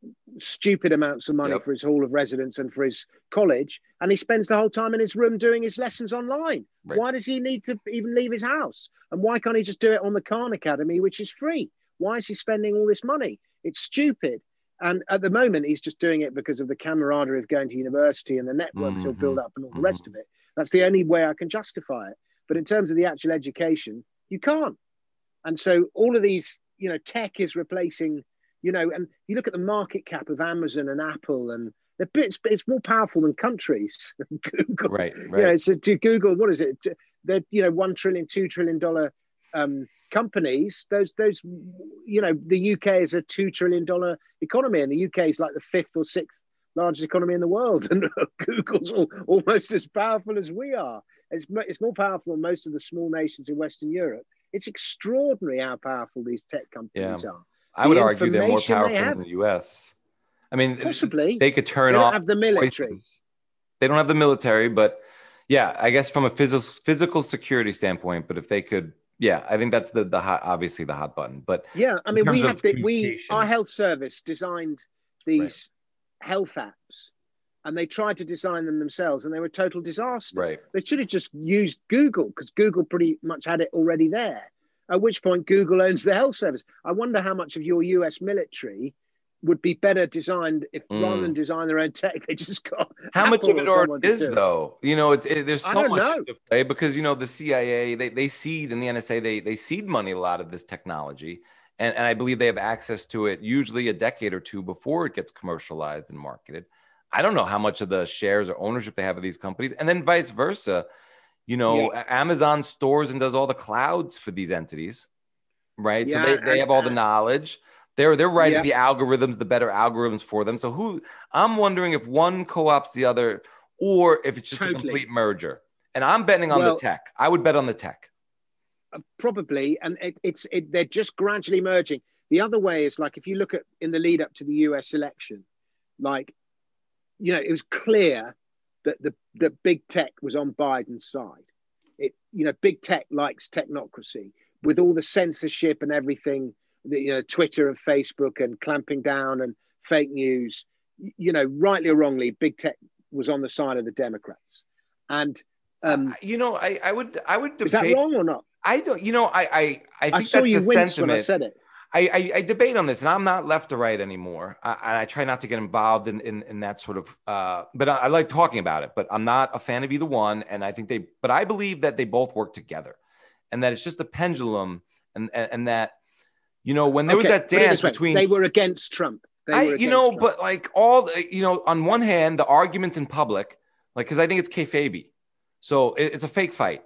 stupid amounts of money Yep. for his hall of residence and for his college, and he spends the whole time in his room doing his lessons online. Right. Why does he need to even leave his house? And why can't he just do it on the Khan Academy, which is free? Why is he spending all this money? It's stupid. And at the moment, he's just doing it because of the camaraderie of going to university and the networks he'll build up and all the rest of it. That's the only way I can justify it. But in terms of the actual education, you can't. And so all of these, you know, tech is replacing, you know, and you look at the market cap of Amazon and Apple, and the bits, it's more powerful than countries. Google, Right, You right. know, so to Google, what is it? They're, you know, one trillion, two trillion dollar um, companies. Those, those, you know, the U K is a two trillion dollar economy, and the U K is like the fifth or sixth largest economy in the world, and Google's all, almost as powerful as we are. It's, it's more powerful than most of the small nations in Western Europe. It's extraordinary how powerful these tech companies Yeah. are. I would The argue they're more information they powerful have- than the U S. I mean, Possibly. they could turn They don't off have the military. voices. They don't have the military, but yeah, I guess from a physical physical security standpoint. But if they could, yeah, I think that's the the hot, obviously the hot button. But Yeah, I in mean, we terms have of the, we communication- our health service designed these health apps, and they tried to design them themselves, and they were a total disaster. Right. They should have just used Google, because Google pretty much had it already there. At which point, Google owns the health service. I wonder how much of your U S military would be better designed if, Mm. rather than design their own tech, they just got How much Apple of or it someone already to is do it. though? You know, it's it, there's I so don't much know. to play because you know the C I A they they seed and the N S A they they seed money a lot of this technology, and and I believe they have access to it usually a decade or two before it gets commercialized and marketed. I don't know how much of the shares or ownership they have of these companies, and then vice versa. You know, Yeah. Amazon stores and does all the clouds for these entities, right? Yeah, so they, they and- have all the knowledge. They're they're writing Yeah. the algorithms, the better algorithms for them. So who I'm wondering if one co-ops the other, or if it's just a Totally. complete merger. And I'm betting on Well- the tech. I would bet on the tech. Uh, probably, and it, it's it, they're just gradually merging. The other way is like if you look at in the lead up to the U S election, like you know, it was clear that the that big tech was on Biden's side. It you know, big tech likes technocracy with all the censorship and everything. The, you know, Twitter and Facebook and clamping down and fake news. You know, rightly or wrongly, big tech was on the side of the Democrats. And um, Uh, you know, I, I would I would debate. is that wrong or not? I don't. You know, I I I think I saw that's you the wince when I sentiment. said it. I, I, I debate on this, and I'm not left or right anymore. I, and I try not to get involved in in, in that sort of. Uh, but I, I like talking about it. But I'm not a fan of either one. And I think they. But I believe that they both work together, and that it's just a pendulum, and and, and that, you know, when there Okay, was that put it dance this way, between. they were against Trump. They I, were you against know, Trump. but like all, the- you know, on one hand, the arguments in public, like, because I think it's kayfabe, so it, it's a fake fight.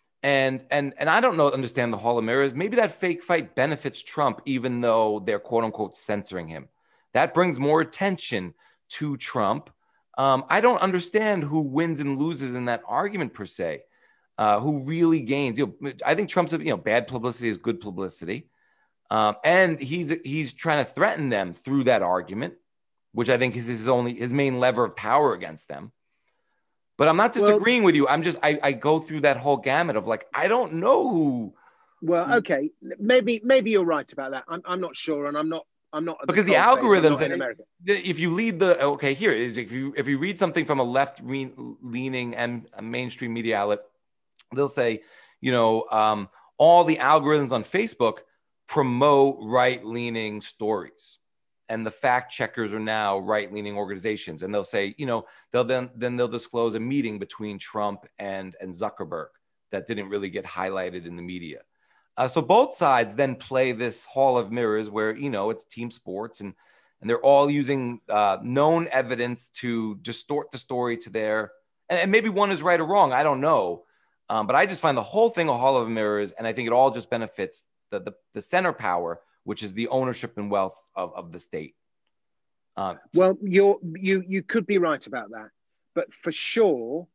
And and and I don't know understand the Hall of Mirrors. Maybe that fake fight benefits Trump, even though they're quote unquote censoring him. That brings more attention to Trump. Um, I don't understand who wins and loses in that argument per se. Uh, who really gains? You know, I think Trump's you know bad publicity is good publicity, um, and he's he's trying to threaten them through that argument, which I think is his only his main lever of power against them. But I'm not Well- disagreeing with you. I'm just I, I go through that whole gamut of like I don't know who Well, okay, maybe maybe you're right about that. I'm I'm not sure, and I'm not I'm not at because the coalface, I'm algorithms not in America. if you lead the okay here is if you if you read something from a left leaning and a mainstream media outlet, they'll say you know um, all the algorithms on Facebook promote right leaning stories. And the fact checkers are now right-leaning organizations, and they'll say, you know, they'll then then they'll disclose a meeting between Trump and and Zuckerberg that didn't really get highlighted in the media. Uh, so both sides then play this hall of mirrors, where you know it's team sports, and and they're all using uh, known evidence to distort the story to their, and, and maybe one is right or wrong, I don't know, um, but I just find the whole thing a hall of mirrors, and I think it all just benefits the the, the center power, which is the ownership and wealth of, of the state. Um, Well, you're you you could be right about that, but for sure,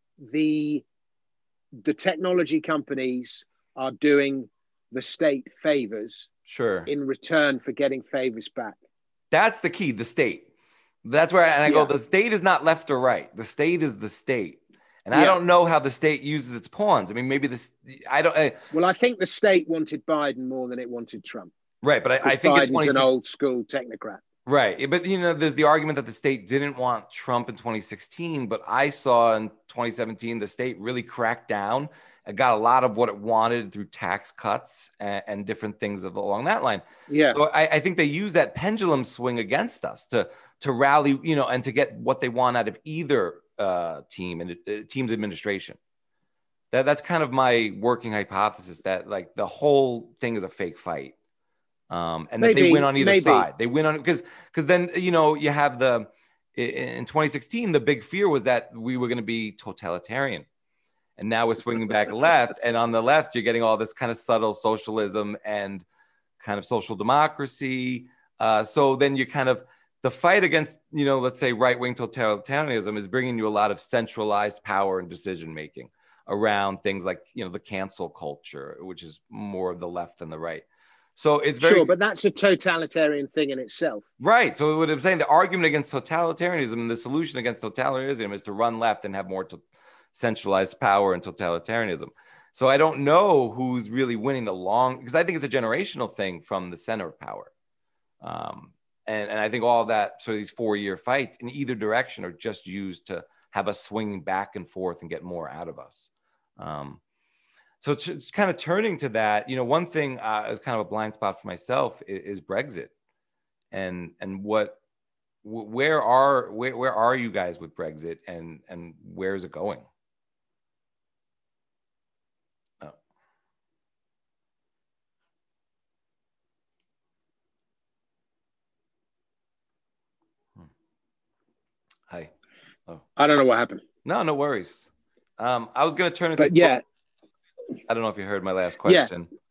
the the technology companies are doing the state favors sure. in return for getting favors back. That's the key, the state. That's where, I, and I Yeah. go, the state is not left or right. The state is the state. And I Yeah. don't know how the state uses its pawns. I mean, maybe this, I don't, I, Well, I think the state wanted Biden more than it wanted Trump. right. But I, I Because think in Biden's an twenty-six old school technocrat. Right. But, you know, there's the argument that the state didn't want Trump in twenty sixteen, but I saw in twenty seventeen, the state really cracked down and got a lot of what it wanted through tax cuts and, and different things of, along that line. Yeah. So I, I think they use that pendulum swing against us to, to rally, you know, and to get what they want out of either uh, team and uh, team's administration. That, that's kind of my working hypothesis, that like the whole thing is a fake fight. Um, and maybe, that they win on either maybe. side. They win on, because because then, you know, you have the, in twenty sixteen, the big fear was that we were going to be totalitarian. And now we're swinging back left. And on the left, you're getting all this kind of subtle socialism and kind of social democracy. Uh, so then you kind of, the fight against, you know, let's say right-wing totalitarianism is bringing you a lot of centralized power and decision-making around things like, you know, the cancel culture, which is more of the left than the right. So it's very sure, but that's a totalitarian thing in itself. Right. So what I'm saying, the argument against totalitarianism and the solution against totalitarianism is to run left and have more to centralized power and totalitarianism. So I don't know who's really winning the long, because I think it's a generational thing from the center of power. Um, and, and I think all that, so these four year fights in either direction are just used to have us swinging back and forth and get more out of us. Um, So it's, it's kind of turning to that, you know, one thing uh, is kind of a blind spot for myself is, is Brexit, and and what, where are where, where are you guys with Brexit, and and where is it going? Oh. Hmm. Hi. Oh. I don't know what happened. No, no worries. Um, I was going to turn it. But to yeah. I don't know if you heard my last question. Yeah.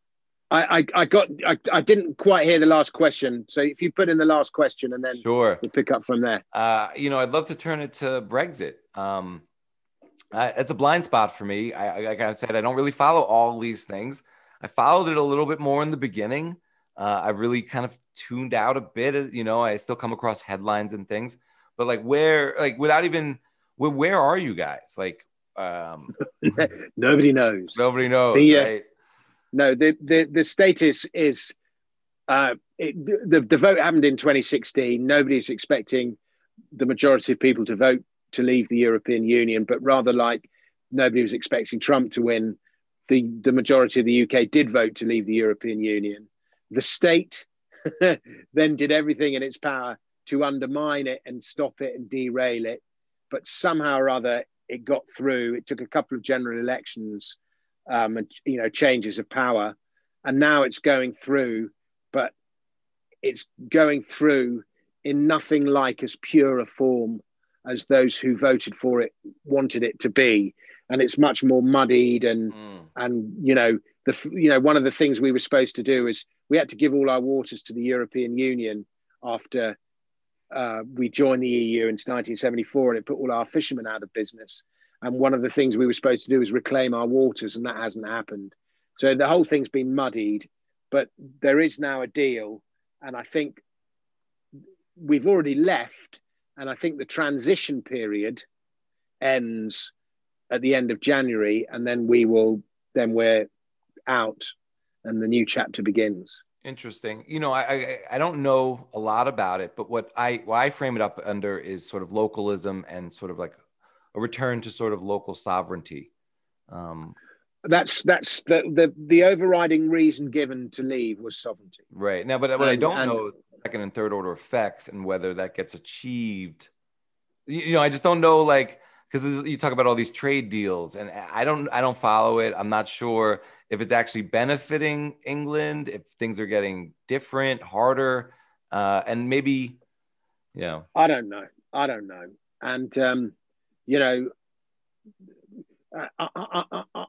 I, I, I got, I, I didn't quite hear the last question. So if you put in the last question and then sure, we'll pick up from there. Uh, you know, I'd love to turn it to Brexit. Um, uh, it's a blind spot for me. I, I, like I said, I don't really follow all these things. I followed it a little bit more in the beginning. Uh, I've really kind of tuned out a bit. You know, I still come across headlines and things, but like where, like without even, where, where are you guys? Like, um, nobody knows. Nobody knows. The, uh, right? No, the, the, the status is, uh, it, the, the vote happened in twenty sixteen. Nobody's expecting the majority of people to vote to leave the European Union, but rather like nobody was expecting Trump to win. The, the majority of the U K did vote to leave the European Union. The state then did everything in its power to undermine it and stop it and derail it. But somehow or other, it got through. It took a couple of general elections, um, and, you know, changes of power. And now it's going through, but it's going through in nothing like as pure a form as those who voted for it wanted it to be. And it's much more muddied and, mm. and, you know, the, you know, one of the things we were supposed to do is we had to give all our waters to the European Union after uh, we joined the E U in nineteen seventy-four, and it put all our fishermen out of business. And one of the things we were supposed to do is reclaim our waters, and that hasn't happened. So the whole thing's been muddied, but there is now a deal. And I think we've already left. And I think the transition period ends at the end of January, and then we will, then we're out and the new chapter begins. Interesting. You know, I, I I don't know a lot about it, but what I what I frame it up under is sort of localism and sort of like a return to sort of local sovereignty. Um, that's that's the, the the overriding reason given to leave was sovereignty. Right. Now, but what and, I don't and, know is second and third order effects and whether that gets achieved. You, you know, I just don't know, like, because you talk about all these trade deals, and I don't I don't follow it. I'm not sure if it's actually benefiting England, if things are getting different, harder, uh, and maybe, you know. I don't know. I don't know. And, um, you know, I, I, I, I,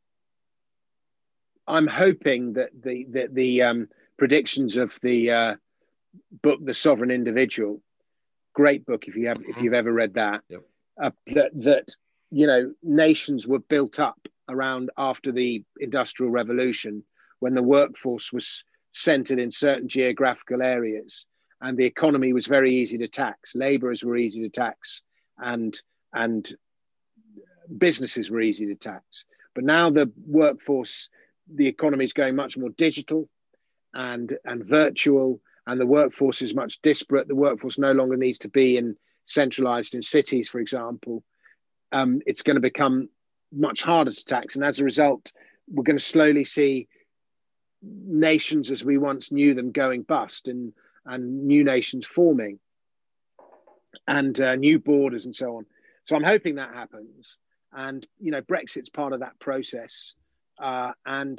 I'm hoping that the, the, the um, predictions of the uh, book, The Sovereign Individual, great book if you have, if you've ever read that, yep. uh, that, that, you know, nations were built up around after the Industrial Revolution, when the workforce was centered in certain geographical areas and the economy was very easy to tax. Laborers were easy to tax, and, and businesses were easy to tax. But now the workforce, the economy is going much more digital and, and virtual, and the workforce is much disparate. The workforce no longer needs to be in centralized in cities, for example. Um, it's going to become much harder to tax. And as a result, we're going to slowly see nations as we once knew them going bust, and, and new nations forming, and uh, new borders and so on. So I'm hoping that happens. And, you know, Brexit's part of that process. Uh, and,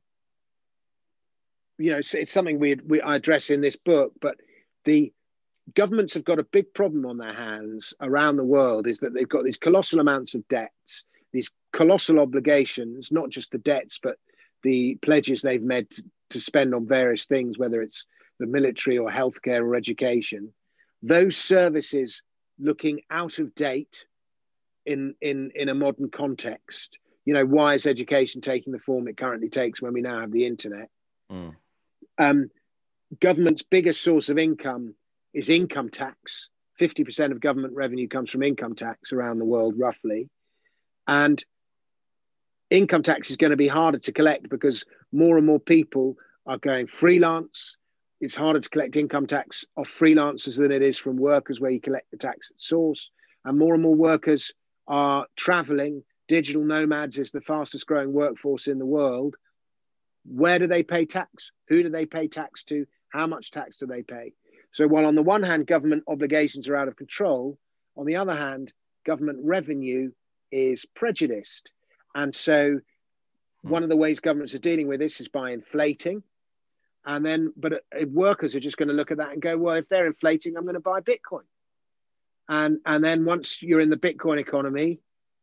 you know, it's, it's something we, we I address in this book, but the governments have got a big problem on their hands around the world, is that they've got these colossal amounts of debts, these colossal obligations, not just the debts, but the pledges they've made to, to spend on various things, whether it's the military or healthcare or education. Those services looking out of date in, in, in a modern context. You know, why is education taking the form it currently takes when we now have the internet? Mm. Um, government's biggest source of income is income tax. fifty percent of government revenue comes from income tax around the world, roughly. And income tax is going to be harder to collect because more and more people are going freelance. It's harder to collect income tax off freelancers than it is from workers, where you collect the tax at source. And more and more workers are traveling. Digital nomads is the fastest growing workforce in the world. Where do they pay tax? Who do they pay tax to? How much tax do they pay? So while on the one hand, government obligations are out of control, on the other hand, government revenue is prejudiced. And so one of the ways governments are dealing with this is by inflating. And then, but uh, workers are just going to look at that and go, well, if they're inflating, I'm going to buy Bitcoin. And, and then once you're in the Bitcoin economy,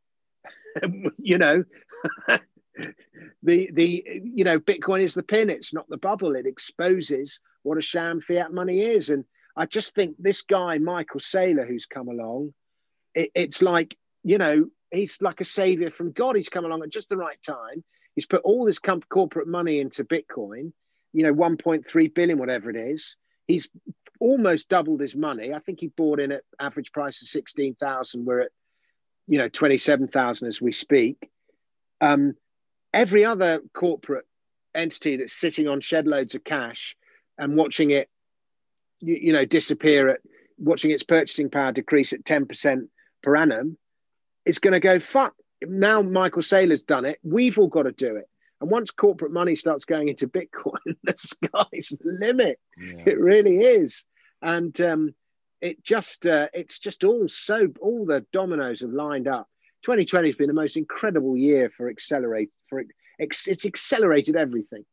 you know, the, the, you know, Bitcoin is the pin, it's not the bubble. It exposes what a sham fiat money is. And I just think this guy, Michael Saylor, who's come along, it, it's like, you know, he's like a savior from God. He's come along at just the right time. He's put all this com- corporate money into Bitcoin, you know, one point three billion, whatever it is. He's almost doubled his money. I think he bought in at average price of sixteen thousand. We're at, you know, twenty-seven thousand as we speak. Um, every other corporate entity that's sitting on shed loads of cash and watching it, you, you know, disappear at, watching its purchasing power decrease at ten percent per annum, is going to go, fuck, now Michael Saylor's done it. We've all got to do it. And once corporate money starts going into Bitcoin, the sky's the limit. Yeah. It really is. And um, it just, uh, it's just all so, all the dominoes have lined up. twenty twenty has been the most incredible year for accelerate, for ex, it's accelerated everything.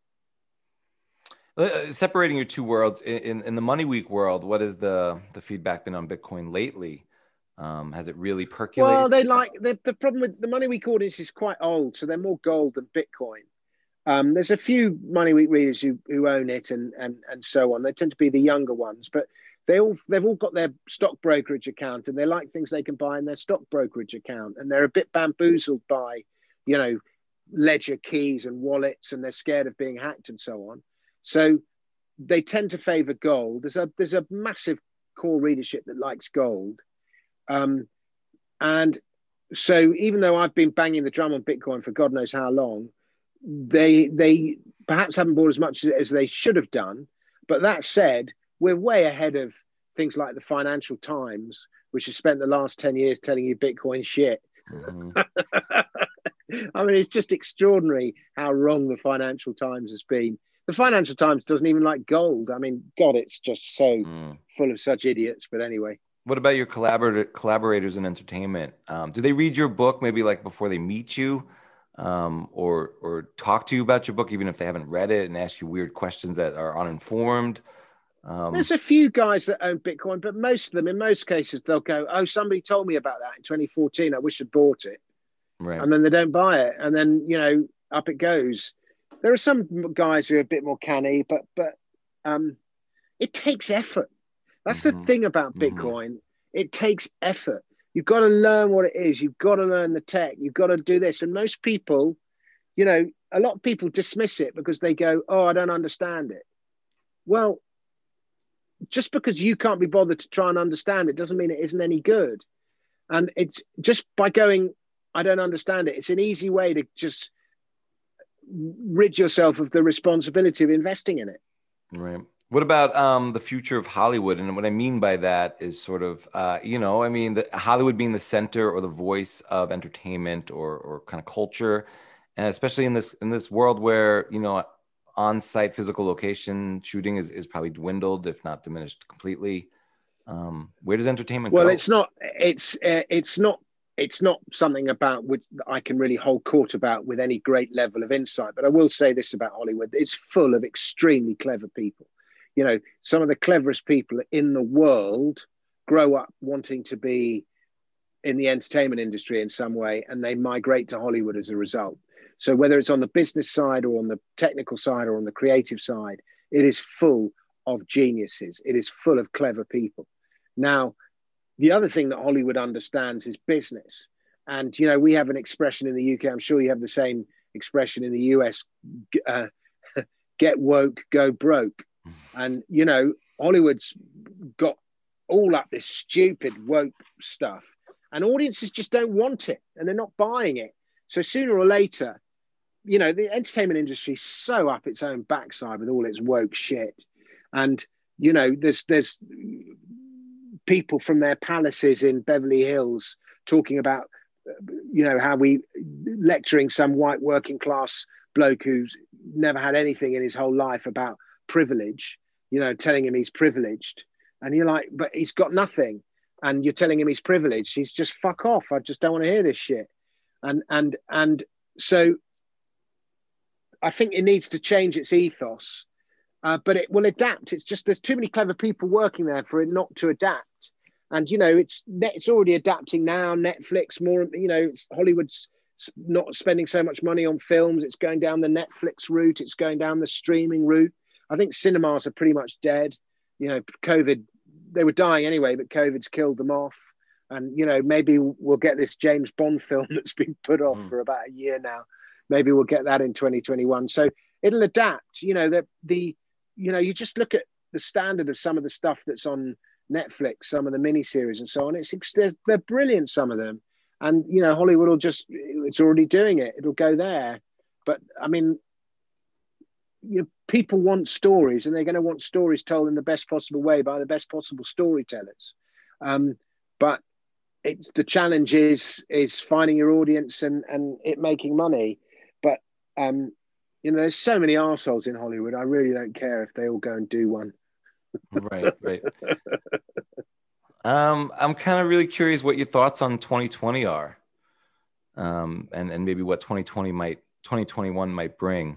Uh, separating your two worlds, in, in, in the Money Week world, what has the, the feedback been on Bitcoin lately? Um, has it really percolated? Well, they like, the, the problem with the Money Week audience is quite old, so they're more gold than Bitcoin. Um, there's a few Money Week readers who, who own it and, and, and so on. They tend to be the younger ones, but they all, they've all got their stock brokerage account and they like things they can buy in their stock brokerage account. And they're a bit bamboozled by, you know, ledger keys and wallets, and they're scared of being hacked and so on. So they tend to favor gold. There's a, there's a massive core readership that likes gold. Um, and so even though I've been banging the drum on Bitcoin for God knows how long, they they perhaps haven't bought as much as they should have done. But that said, we're way ahead of things like the Financial Times, which has spent the last ten years telling you Bitcoin shit. Mm-hmm. I mean, it's just extraordinary how wrong the Financial Times has been. The Financial Times doesn't even like gold. I mean, God, it's just so mm. full of such idiots. But anyway. What about your collaborator, collaborators in entertainment? Um, do they read your book maybe like before they meet you? Um, or or talk to you about your book, even if they haven't read it, and ask you weird questions that are uninformed? Um, There's a few guys that own Bitcoin, but most of them, in most cases, they'll go, oh, somebody told me about that in twenty fourteen. I wish I'd bought it. Right. And then they don't buy it. And then, you know, up it goes. There are some guys who are a bit more canny, but but um, it takes effort. That's mm-hmm. the thing about Bitcoin. Mm-hmm. It takes effort. You've got to learn what it is. You've got to learn the tech. You've got to do this. And most people, you know, a lot of people dismiss it because they go, oh, I don't understand it. Well, just because you can't be bothered to try and understand it doesn't mean it isn't any good. And it's just by going, I don't understand it. It's an easy way to just rid yourself of the responsibility of investing in it. Right. What about um, the future of Hollywood? And what I mean by that is sort of, uh, you know, I mean, the, Hollywood being the center or the voice of entertainment or or kind of culture, and especially in this in this world where, you know, on-site physical location shooting is, is probably dwindled, if not diminished completely. Um, where does entertainment Well, go? it's not. It's uh, it's not. It's not something about which I can really hold court about with any great level of insight. But I will say this about Hollywood: it's full of extremely clever people. You know, some of the cleverest people in the world grow up wanting to be in the entertainment industry in some way, and they migrate to Hollywood as a result. So whether it's on the business side or on the technical side or on the creative side, it is full of geniuses. It is full of clever people. Now, the other thing that Hollywood understands is business. And, you know, we have an expression in the U K, I'm sure you have the same expression in the U S, uh, get woke, go broke. And, you know, Hollywood's got all up this stupid woke stuff, and audiences just don't want it and they're not buying it. So sooner or later, you know, the entertainment industry is so up its own backside with all its woke shit. And, you know, there's, there's people from their palaces in Beverly Hills talking about, you know, how we lecturing some white working class bloke who's never had anything in his whole life about privilege, you know, telling him he's privileged. And you're like, but he's got nothing. And you're telling him he's privileged. He's just fuck off. I just don't want to hear this shit. And, and, and so I think it needs to change its ethos, uh, but it will adapt. It's just, there's too many clever people working there for it not to adapt. And, you know, it's, it's already adapting now. Netflix more, you know, Hollywood's not spending so much money on films. It's going down the Netflix route. It's going down the streaming route. I think cinemas are pretty much dead. You know, COVID, they were dying anyway, but COVID's killed them off. And, you know, maybe we'll get this James Bond film that's been put off mm. for about a year now. Maybe we'll get that in twenty twenty-one. So it'll adapt, you know, the, the, you know, you just look at the standard of some of the stuff that's on Netflix, some of the miniseries and so on. It's, they're, they're brilliant, some of them. And, you know, Hollywood will just, it's already doing it. It'll go there. But I mean, you know, people want stories, and they're going to want stories told in the best possible way by the best possible storytellers. Um, but it's, the challenge is is finding your audience and and it making money. But um, you know, there's so many arseholes in Hollywood. I really don't care if they all go and do one. Right, right. um, I'm kind of really curious what your thoughts on twenty twenty are, um, and and maybe what twenty twenty might twenty twenty-one might bring.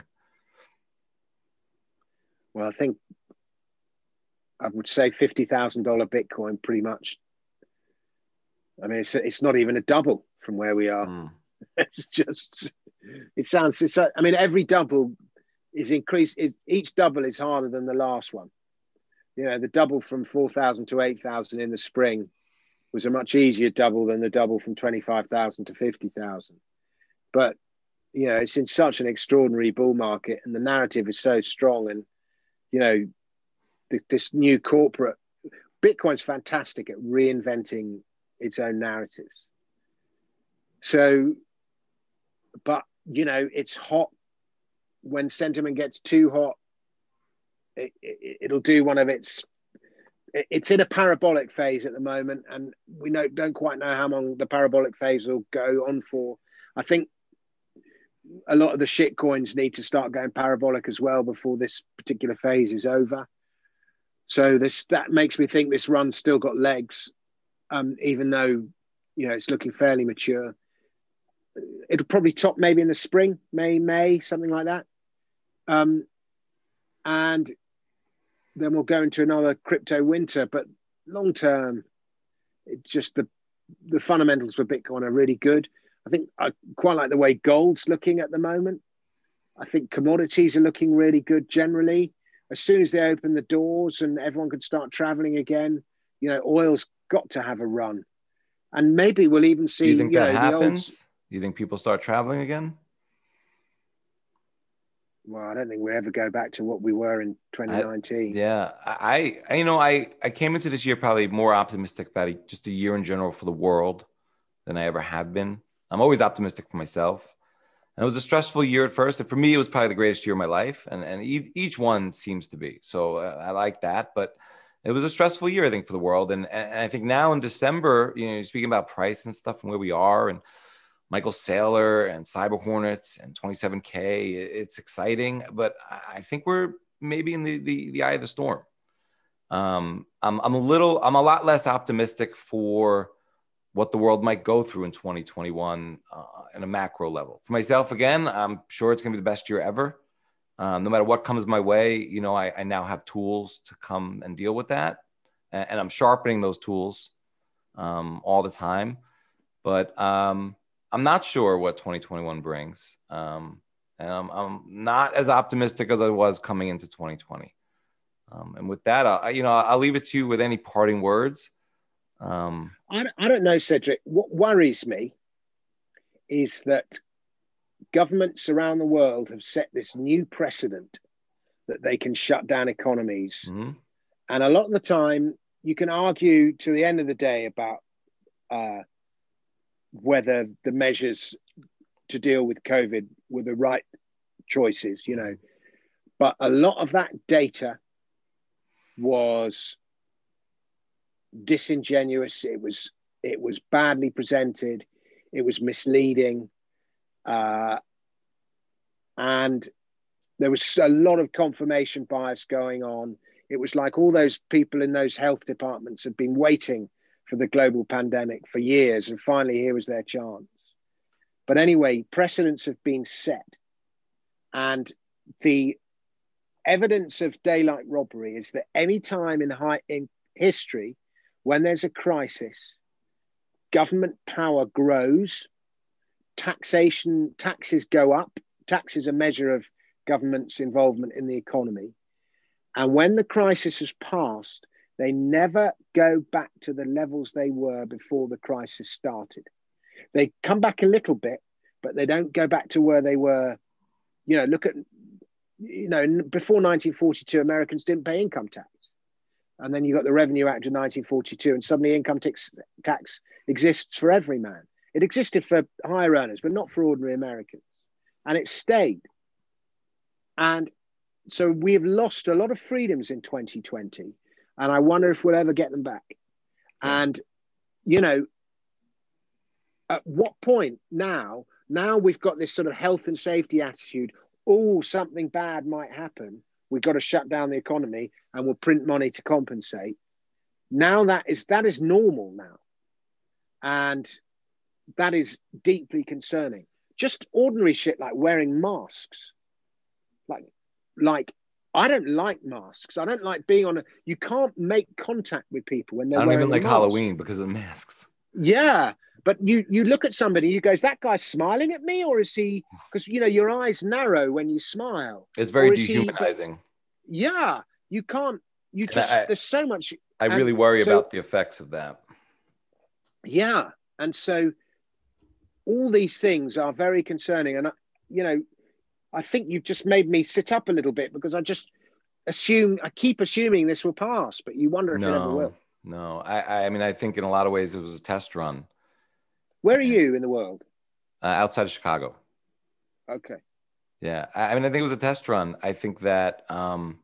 Well, I think I would say fifty thousand dollars Bitcoin pretty much. I mean, it's, it's not even a double from where we are. Mm. It's just, it sounds, it's, I mean, every double is increased. Is, each double is harder than the last one. You know, the double from four thousand to eight thousand in the spring was a much easier double than the double from twenty-five thousand to fifty thousand. But, you know, it's in such an extraordinary bull market, and the narrative is so strong. And, you know, th- this new corporate, Bitcoin's fantastic at reinventing its own narratives. So, but, you know, it's hot. When sentiment gets too hot, it, it, it'll do one of its, it, it's in a parabolic phase at the moment, and we know, don't quite know how long the parabolic phase will go on for. I think a lot of the shit coins need to start going parabolic as well before this particular phase is over. So this, that makes me think this run's still got legs, um, even though, you know, it's looking fairly mature. It'll probably top maybe in the spring, May, May, something like that. Um, and then we'll go into another crypto winter. But long term, it's just the, the fundamentals for Bitcoin are really good. I think I quite like the way gold's looking at the moment. I think commodities are looking really good generally. As soon as they open the doors and everyone can start traveling again, you know, oil's got to have a run. And maybe we'll even see. Do you think you that know, happens? Old... Do you think people start traveling again? Well, I don't think we ever go back to what we were in twenty nineteen. I, yeah, I, I, you know, I, I came into this year probably more optimistic about it, just a year in general for the world than I ever have been. I'm always optimistic for myself. And it was a stressful year at first. And for me, it was probably the greatest year of my life. And, and e- each one seems to be. So uh, I like that. But it was a stressful year, I think, for the world. And, and I think now in December, you know, speaking about price and stuff and where we are and Michael Saylor and Cyber Hornets and twenty-seven K, it's exciting. But I think we're maybe in the, the, the eye of the storm. Um, I'm, I'm a little, I'm a lot less optimistic for what the world might go through in twenty twenty-one uh, in a macro level. For myself, again, I'm sure it's going to be the best year ever. Um, no matter what comes my way, you know, I, I now have tools to come and deal with that. And, and I'm sharpening those tools um, all the time. But um, I'm not sure what twenty twenty-one brings. Um, and I'm, I'm not as optimistic as I was coming into twenty twenty. Um, and with that, I, you know, I'll leave it to you with any parting words. Um, I, I don't know, Cedric. What worries me is that governments around the world have set this new precedent that they can shut down economies. mm-hmm. And a lot of the time, you can argue to the end of the day about uh, whether the measures to deal with COVID were the right choices, you know. But a lot of that data was disingenuous. It was it was badly presented. It was misleading, uh, and there was a lot of confirmation bias going on. It was like all those people in those health departments had been waiting for the global pandemic for years, and finally here was their chance. But anyway, precedents have been set, and the evidence of daylight robbery is that any time in high in history when there's a crisis, government power grows, taxation, taxes go up. Tax is a measure of government's involvement in the economy. And when the crisis has passed, they never go back to the levels they were before the crisis started. They come back a little bit, but they don't go back to where they were. You know, look at, you know, before nineteen forty-two, Americans didn't pay income tax. And then you got the Revenue Act of nineteen forty-two, and suddenly income tax, tax exists for every man. It existed for higher earners, but not for ordinary Americans. And it stayed. And so we have lost a lot of freedoms in twenty twenty. And I wonder if we'll ever get them back. Yeah. And, you know, at what point now, now we've got this sort of health and safety attitude, oh, something bad might happen. We've got to shut down the economy and we'll print money to compensate. Now that is that is normal now. And that is deeply concerning. Just ordinary shit like wearing masks. Like, like I don't like masks. I don't like being on a, you can't make contact with people when they're I don't wearing even like a mask. Halloween because of the masks. Yeah. But you you look at somebody, you go, is that guy smiling at me, or is he, because, you know, your eyes narrow when you smile. It's very he, dehumanizing. Yeah. You can't, you just, I, there's so much. I really and worry so, about the effects of that. Yeah. And so all these things are very concerning. And, you know, I think you've just made me sit up a little bit because I just assume, I keep assuming this will pass, but you wonder if no, it ever will. No, I, I mean, I think in a lot of ways it was a test run. Where are you in the world? Uh, outside of Chicago. Okay. Yeah. I, I mean, I think it was a test run. I think that, um,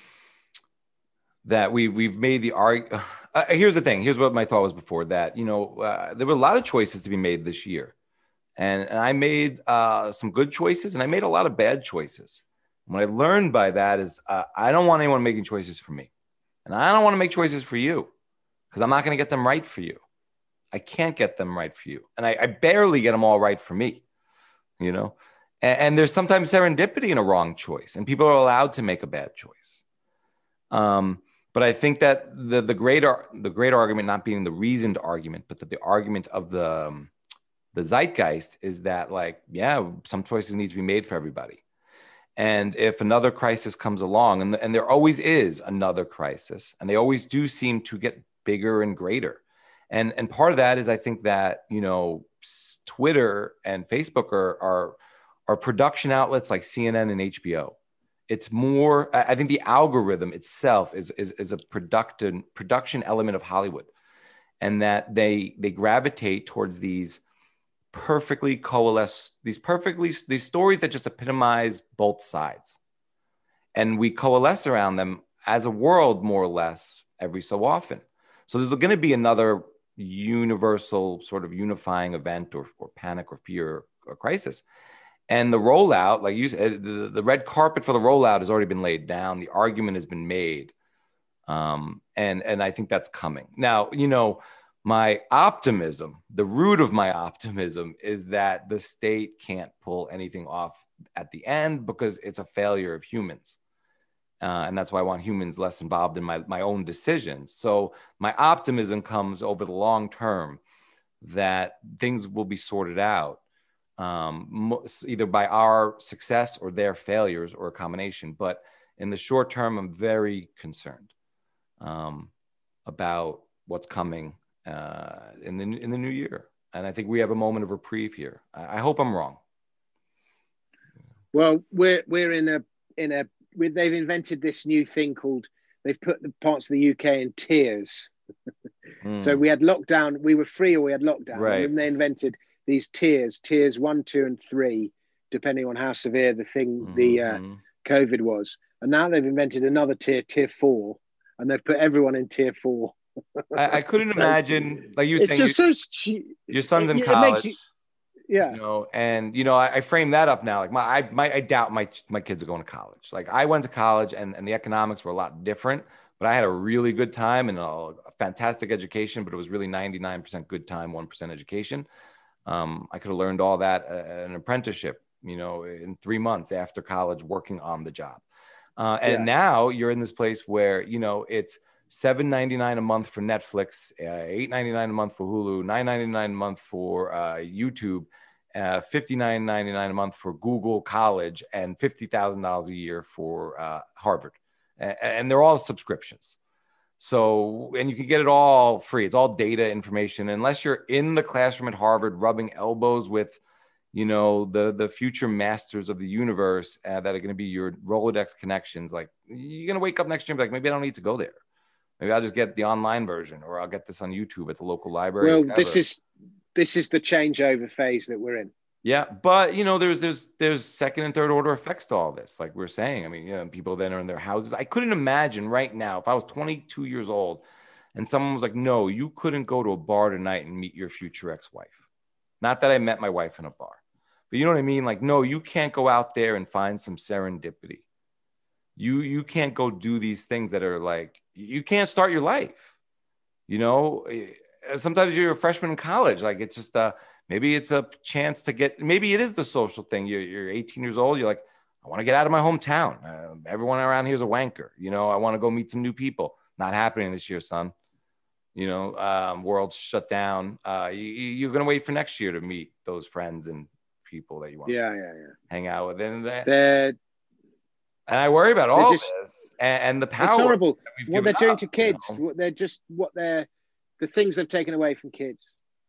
that we, we've made the argument. Uh, here's the thing. Here's what my thought was before that. You know, uh, there were a lot of choices to be made this year. And, and I made uh, some good choices and I made a lot of bad choices. And what I learned by that is uh, I don't want anyone making choices for me. And I don't want to make choices for you because I'm not going to get them right for you. I can't get them right for you. And I, I barely get them all right for me, you know? And, and there's sometimes serendipity in a wrong choice and people are allowed to make a bad choice. Um, but I think that the, the greater, the greater argument, not being the reasoned argument, but that the argument of the, um, the zeitgeist is that, like, yeah, some choices need to be made for everybody. And if another crisis comes along, and, and there always is another crisis, and they always do seem to get bigger and greater. And, and part of that is, I think that, you know, Twitter and Facebook are, are, are production outlets like C N N and H B O. It's more, I think the algorithm itself is, is, is a production, production element of Hollywood. And that they, they gravitate towards these perfectly coalesce, these perfectly, these stories that just epitomize both sides. And we coalesce around them as a world, more or less, every so often. So there's going to be another universal sort of unifying event or, or panic or fear or crisis. And the rollout, like you said, the, the red carpet for the rollout has already been laid down. The argument has been made. Um, and, and I think that's coming. Now, you know, my optimism, the root of my optimism is that the state can't pull anything off at the end because it's a failure of humans. Uh, and that's why I want humans less involved in my, my own decisions. So my optimism comes over the long term that things will be sorted out, um, either by our success or their failures or a combination. But in the short term, I'm very concerned um, about what's coming uh, in the in the new year. And I think we have a moment of reprieve here. I, I hope I'm wrong. Well, we're we're in a in a they've invented this new thing called, they've put the parts of the U K in tiers. mm. So we had lockdown, we were free or we had lockdown. Right. And then they invented these tiers, tiers one, two, and three, depending on how severe the thing, mm-hmm. the uh, COVID was. And now they've invented another tier, tier four, and they've put everyone in tier four. I, I couldn't so, imagine, like you were it's saying, just you, so, your son's in it, college. It you, Yeah. You know, and you know, I, I frame that up now. Like my, I, my, I doubt my, my kids are going to college. Like I went to college, and, and the economics were a lot different, but I had a really good time and a, a fantastic education. But it was really ninety-nine percent good time, one percent education. Um, I could have learned all that at an apprenticeship, you know, in three months after college, working on the job. Uh, and yeah. now you're in this place where you know it's seven ninety-nine a month for Netflix, uh, eight ninety-nine a month for Hulu, nine ninety-nine a month for uh, YouTube, uh, fifty-nine ninety-nine a month for Google College, and fifty thousand dollars a year for uh, Harvard. And, and they're all subscriptions. So, and you can get it all free. It's all data information. Unless you're in the classroom at Harvard rubbing elbows with, you know, the, the future masters of the universe uh, that are going to be your Rolodex connections. Like you're going to wake up next year and be like, maybe I don't need to go there. Maybe I'll just get the online version, or I'll get this on YouTube at the local library. Well, this is this is the changeover phase that we're in. Yeah, but you know, there's there's there's second and third order effects to all this. Like we're saying, I mean, you know, people then are in their houses. I couldn't imagine right now if I was twenty-two years old, and someone was like, "No, you couldn't go to a bar tonight and meet your future ex-wife." Not that I met my wife in a bar, but you know what I mean. Like, no, you can't go out there and find some serendipity. You you can't go do these things that are like, you can't start your life. You know, sometimes you're a freshman in college. Like it's just uh maybe it's a chance to get, maybe it is the social thing. You're, you're eighteen years old. You're like, I want to get out of my hometown. Uh, everyone around here is a wanker. You know, I want to go meet some new people. Not happening this year, son. You know, um, world's shut down. Uh, you, you're going to wait for next year to meet those friends and people that you want yeah, to yeah, yeah. hang out with. And that, They're, And I worry about all just, this and, and the power. It's horrible what they're doing up, to kids. You know? What they're just what they're the things they've taken away from kids.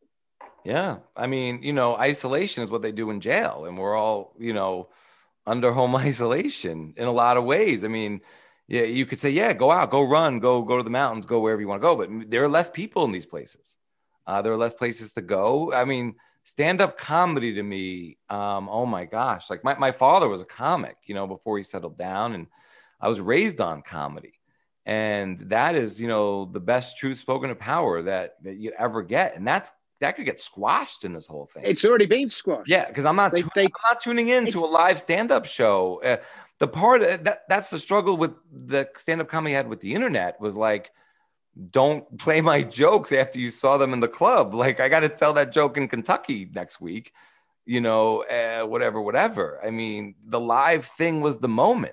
Yeah, I mean, you know, isolation is what they do in jail, and we're all, you know, under home isolation in a lot of ways. I mean, yeah, you could say, yeah, go out, go run, go go to the mountains, go wherever you want to go, but there are less people in these places. Uh, there are less places to go. I mean, stand-up comedy to me, um, oh my gosh, like my, my father was a comic, you know, before he settled down, and I was raised on comedy. And that is, you know, the best truth spoken to power that, that you ever get. And that's, that could get squashed in this whole thing. It's already been squashed. Yeah, because I'm not, they, tu- they, I'm not tuning in to a live stand-up show. Uh, the part that that's the struggle with the stand-up comedy I had with the internet was like, don't play my jokes after you saw them in the club. Like I got to tell that joke in Kentucky next week, you know, uh, whatever, whatever. I mean, the live thing was the moment.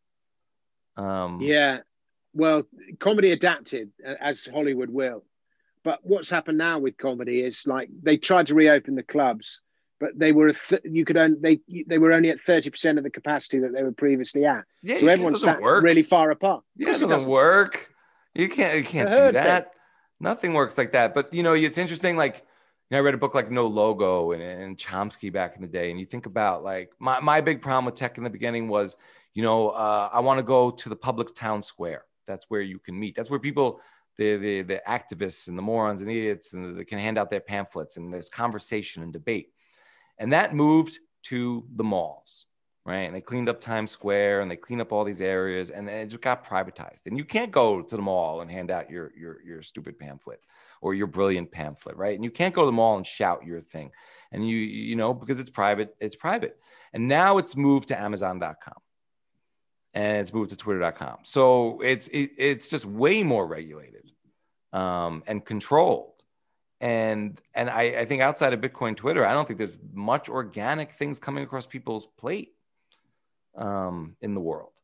Um, yeah. Well, comedy adapted as Hollywood will. But what's happened now with comedy is like they tried to reopen the clubs, but they were th- you could only they they were only at thirty percent of the capacity that they were previously at. Yeah, so everyone sat work. really far apart. Yeah, it doesn't, it doesn't work. You can't you can't do that. Thing. Nothing works like that. But you know, it's interesting. Like, you know, I read a book like No Logo and, and Chomsky back in the day, and you think about like my my big problem with tech in the beginning was, you know, uh, I want to go to the public town square. That's where you can meet. That's where people. The, the the activists and the morons and idiots and they can hand out their pamphlets and there's conversation and debate. And that moved to the malls, right? And they cleaned up Times Square and they cleaned up all these areas, and it just got privatized. And you can't go to the mall and hand out your, your, your stupid pamphlet or your brilliant pamphlet, right? And you can't go to the mall and shout your thing. And you, you know, because it's private, it's private. And now it's moved to Amazon dot com. And it's moved to Twitter dot com. So it's it, it's just way more regulated um, and controlled. And and I, I think outside of Bitcoin Twitter, I don't think there's much organic things coming across people's plate um, in the world.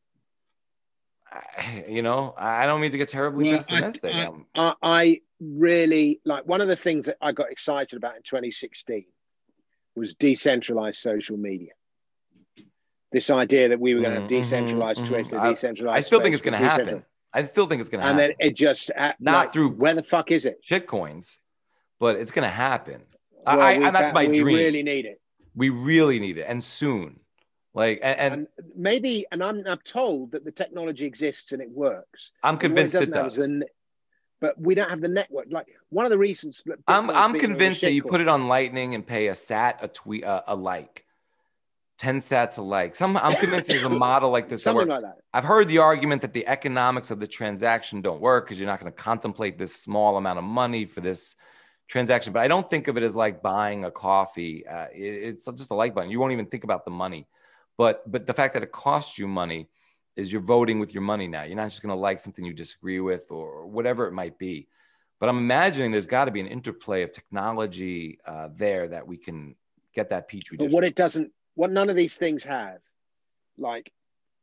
I, you know, I don't mean to get terribly well, pessimistic. I, I, I really, like, one of the things that I got excited about in twenty sixteen was decentralized social media. This idea that we were going to have decentralized mm-hmm, Twitter, mm-hmm. decentralized. I still Facebook, think it's going to happen. I still think it's going to happen. And then it just uh, not like, through where the fuck is it? Shit coins, but it's going to happen. Well, I, I, that's my we dream. We really need it. We really need it, and soon. Like and, and, and maybe, and I'm I'm told that the technology exists and it works. I'm convinced it, it does. An, but we don't have the network. Like one of the reasons. That I'm I'm convinced that you put it on Lightning and pay a sat, a tweet, a, a like. ten sats alike. Some, I'm convinced there's a model like this that Something works. like that. I've heard the argument that the economics of the transaction don't work because you're not going to contemplate this small amount of money for this transaction. But I don't think of it as like buying a coffee. Uh, it, it's just a like button. You won't even think about the money. But but the fact that it costs you money is you're voting with your money now. You're not just going to like something you disagree with or whatever it might be. But I'm imagining there's got to be an interplay of technology uh, there that we can get that petri dish. But what it doesn't, what none of these things have, like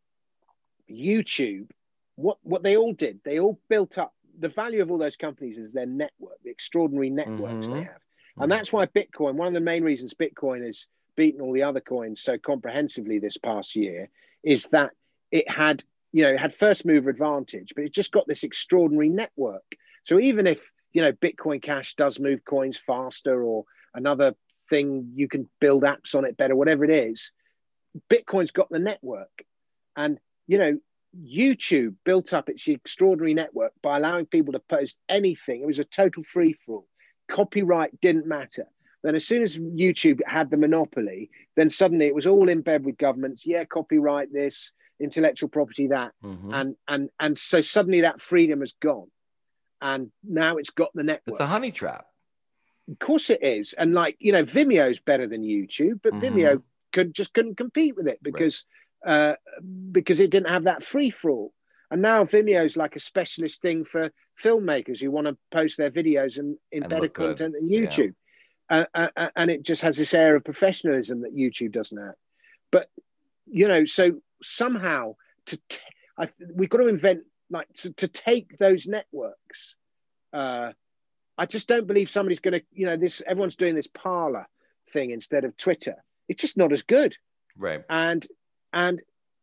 YouTube, what, what they all did, they all built up, the value of all those companies is their network, the extraordinary networks mm-hmm. they have. And mm-hmm. that's why Bitcoin, one of the main reasons Bitcoin has beaten all the other coins so comprehensively this past year is that it had, you know, it had first mover advantage, but it just got this extraordinary network. So even if, you know, Bitcoin Cash does move coins faster or another thing, you can build apps on it better, whatever it is, Bitcoin's got the network. And, you know, YouTube built up its extraordinary network by allowing people to post anything. It was a total free-for-all. Copyright didn't matter. Then as soon as YouTube had the monopoly, then suddenly it was all in bed with governments. Yeah, copyright this, intellectual property that. Mm-hmm. And, and, and so suddenly that freedom has gone. And now it's got the network. It's a honey trap. Of course it is. And like, you know, Vimeo's better than YouTube, but mm-hmm. Vimeo could just couldn't compete with it because right. uh, because it didn't have that free-for-all. And now Vimeo's like a specialist thing for filmmakers who want to post their videos and in and better content than YouTube. Yeah. Uh, uh, and it just has this air of professionalism that YouTube doesn't have. But, you know, so somehow to t- I, we've got to invent, like, to, to take those networks. Uh, I just don't believe somebody's going to, you know, this, everyone's doing this Parler thing instead of Twitter. It's just not as good. Right. And, and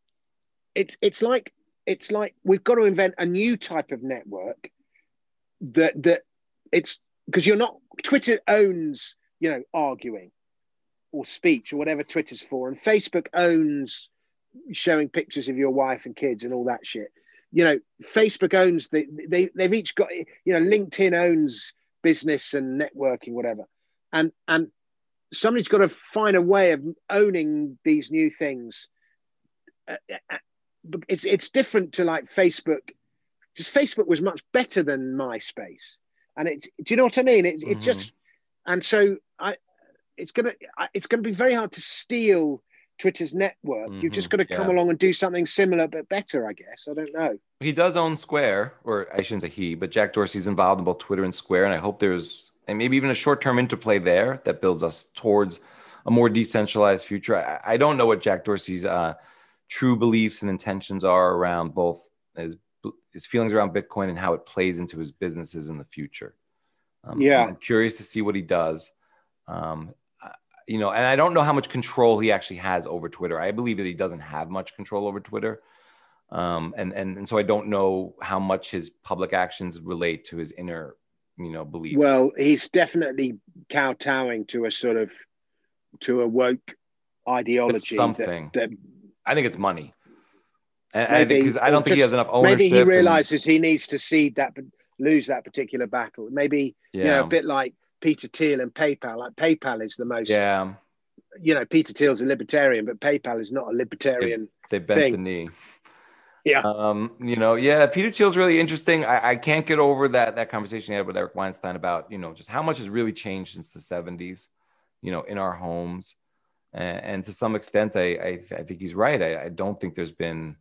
it's, it's like, it's like we've got to invent a new type of network that, that it's because you're not, Twitter owns, you know, arguing or speech or whatever Twitter's for. And Facebook owns showing pictures of your wife and kids and all that shit. You know, Facebook owns the, they, they've each got, you know, LinkedIn owns business and networking, whatever. And, and somebody's got to find a way of owning these new things. Uh, it's, it's different to like Facebook. Just Facebook was much better than MySpace. And it's, do you know what I mean? It's, mm-hmm. it just, and so I, it's going to, it's going to be very hard to steal Twitter's network. Mm-hmm. You've just got to come yeah. along and do something similar, but better, I guess. I don't know. He does own Square, or I shouldn't say he, but Jack Dorsey's involved in both Twitter and Square. And I hope there's, and maybe even a short-term interplay there that builds us towards a more decentralized future. I, I don't know what Jack Dorsey's uh, true beliefs and intentions are around both his, his feelings around Bitcoin and how it plays into his businesses in the future. Um, yeah. I'm curious to see what he does. Um, you know, and I don't know how much control he actually has over Twitter. I believe that he doesn't have much control over Twitter. Um, and, and, and so I don't know how much his public actions relate to his inner, you know, beliefs. Well, he's definitely kowtowing to a sort of, to a woke ideology. It's something. That, that I think it's money. And maybe, I think, because I don't think he has enough ownership. Maybe he realizes and, he needs to cede that, lose that particular battle. Maybe, yeah. you know, a bit like Peter Thiel and PayPal. Like PayPal is the most yeah. you know, Peter Thiel's a libertarian, but PayPal is not a libertarian. They, they bent thing. the knee. Yeah. Um, you know, yeah, Peter Thiel's really interesting. I, I can't get over that that conversation he had with Eric Weinstein about, you know, just how much has really changed since the seventies, you know, in our homes. And, and to some extent, I, I, I think he's right. I, I don't think there's been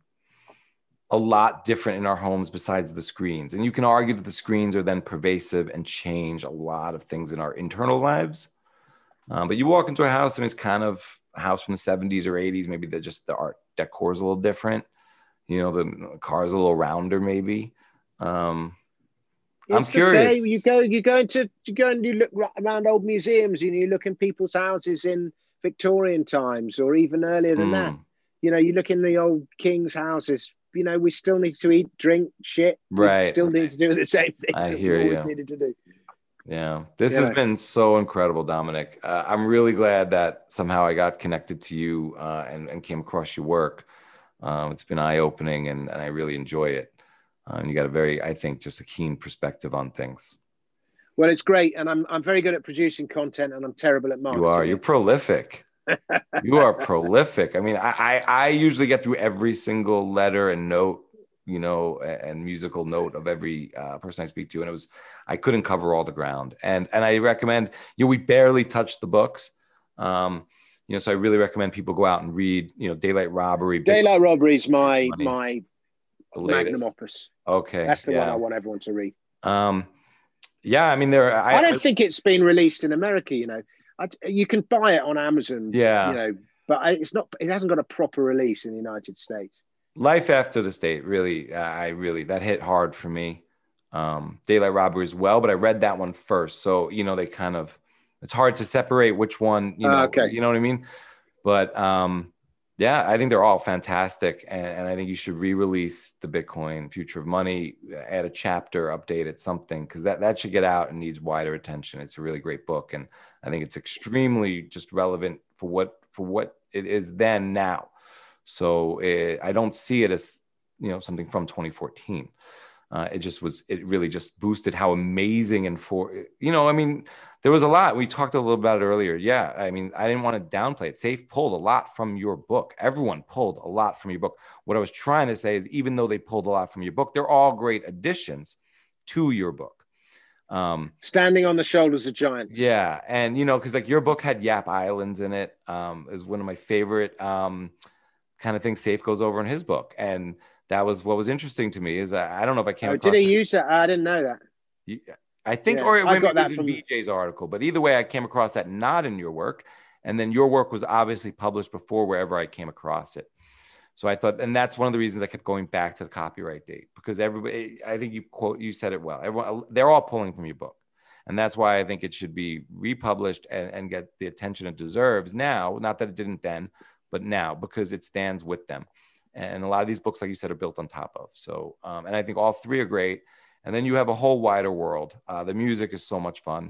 a lot different in our homes besides the screens. And you can argue that the screens are then pervasive and change a lot of things in our internal lives. Um, but you walk into a house and it's kind of a house from the seventies or eighties. Maybe they're just the art decor is a little different. You know, the car's a little rounder, maybe. Um, I'm It's the curious. same. You go, you go into, you go and you look around old museums, and you look in people's houses in Victorian times, or even earlier than Mm. that. You know, you look in the old king's houses. You know, we still need to eat, drink, shit. Right. We still need to do the same things I that hear we always you. needed to do. Yeah, this Yeah. has been so incredible, Dominic. Uh, I'm really glad that somehow I got connected to you uh, and, and came across your work. Um, it's been eye-opening, and, and I really enjoy it. Uh, and you got a very, I think, just a keen perspective on things. Well, it's great, and I'm I'm very good at producing content, and I'm terrible at marketing. You are. You're prolific. You are prolific. I mean, I, I I usually get through every single letter and note, you know, and musical note of every uh, person I speak to, and it was I couldn't cover all the ground. And and I recommend you know we barely touched the books, um, you know, so I really recommend people go out and read, you know, Daylight Robbery. Big- Daylight Robbery is my Money. my the magnum latest. opus. Okay, That's the yeah. one I want everyone to read. Um, yeah, I mean, there. I, I don't think it's been released in America. You know, I, you can buy it on Amazon. Yeah. You know, but I, it's not. It hasn't got a proper release in the United States. Life After the State, really, uh, I really, that hit hard for me. Um, Daylight Robbery as well, but I read that one first. So, you know, they kind of, it's hard to separate which one, you know, Uh, okay. you know what I mean? But um, yeah, I think they're all fantastic. And, and I think you should re-release the Bitcoin Future of Money, add a chapter, update it, something, because that, that should get out and needs wider attention. It's a really great book. And I think it's extremely just relevant for what, for what it is then now. So it, I don't see it as, you know, something from twenty fourteen. Uh, it just was, it really just boosted how amazing and for, you know, I mean, there was a lot. We talked a little about it earlier. Yeah. I mean, I didn't want to downplay it. Safe pulled a lot from your book. Everyone pulled a lot from your book. What I was trying to say is, even though they pulled a lot from your book, they're all great additions to your book. Um, Standing on the Shoulders of Giants. yeah. And, you know, because like your book had Yap Islands in it, um, is one of my favorite um, kind of things Safe goes over in his book. And that was what was interesting to me is I, I don't know if I came Oh, across did he it. use that? I didn't know that. You- I think, Yeah, or it I maybe got it was that in from- V J's article, but either way, I came across that not in your work. And then your work was obviously published before wherever I came across it. So I thought, and that's one of the reasons I kept going back to the copyright date, because everybody, I think you quote, you said it well, everyone, they're all pulling from your book. And that's why I think it should be republished and, and get the attention it deserves now. Not that it didn't then, but now, because it stands with them. And a lot of these books, like you said, are built on top of. So, um, and I think all three are great. And then you have a whole wider world. Uh, the music is so much fun.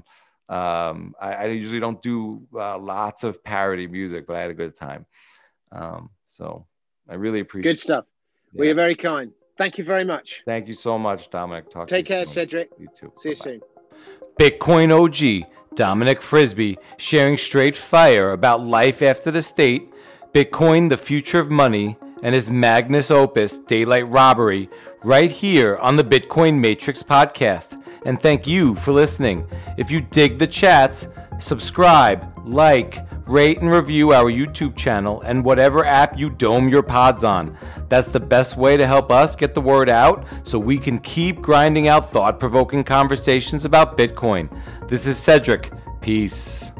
Um, I, I usually don't do uh, lots of parody music, but I had a good time. Um, so I really appreciate it. Good stuff. Yeah. Well, you're very kind. Thank you very much. Thank you so much, Dominic. Talk Take to you care, soon. Cedric. You too. See you Bye-bye. soon. Bitcoin O G, Dominic Frisby, sharing straight fire about life after the state, Bitcoin, the future of money, and his magnus opus, Daylight Robbery, right here on the Bitcoin Matrix podcast. And thank you for listening. If you dig the chats, subscribe, like, rate, and review our YouTube channel and whatever app you dome your pods on. That's the best way to help us get the word out so we can keep grinding out thought-provoking conversations about Bitcoin. This is Cedric. Peace.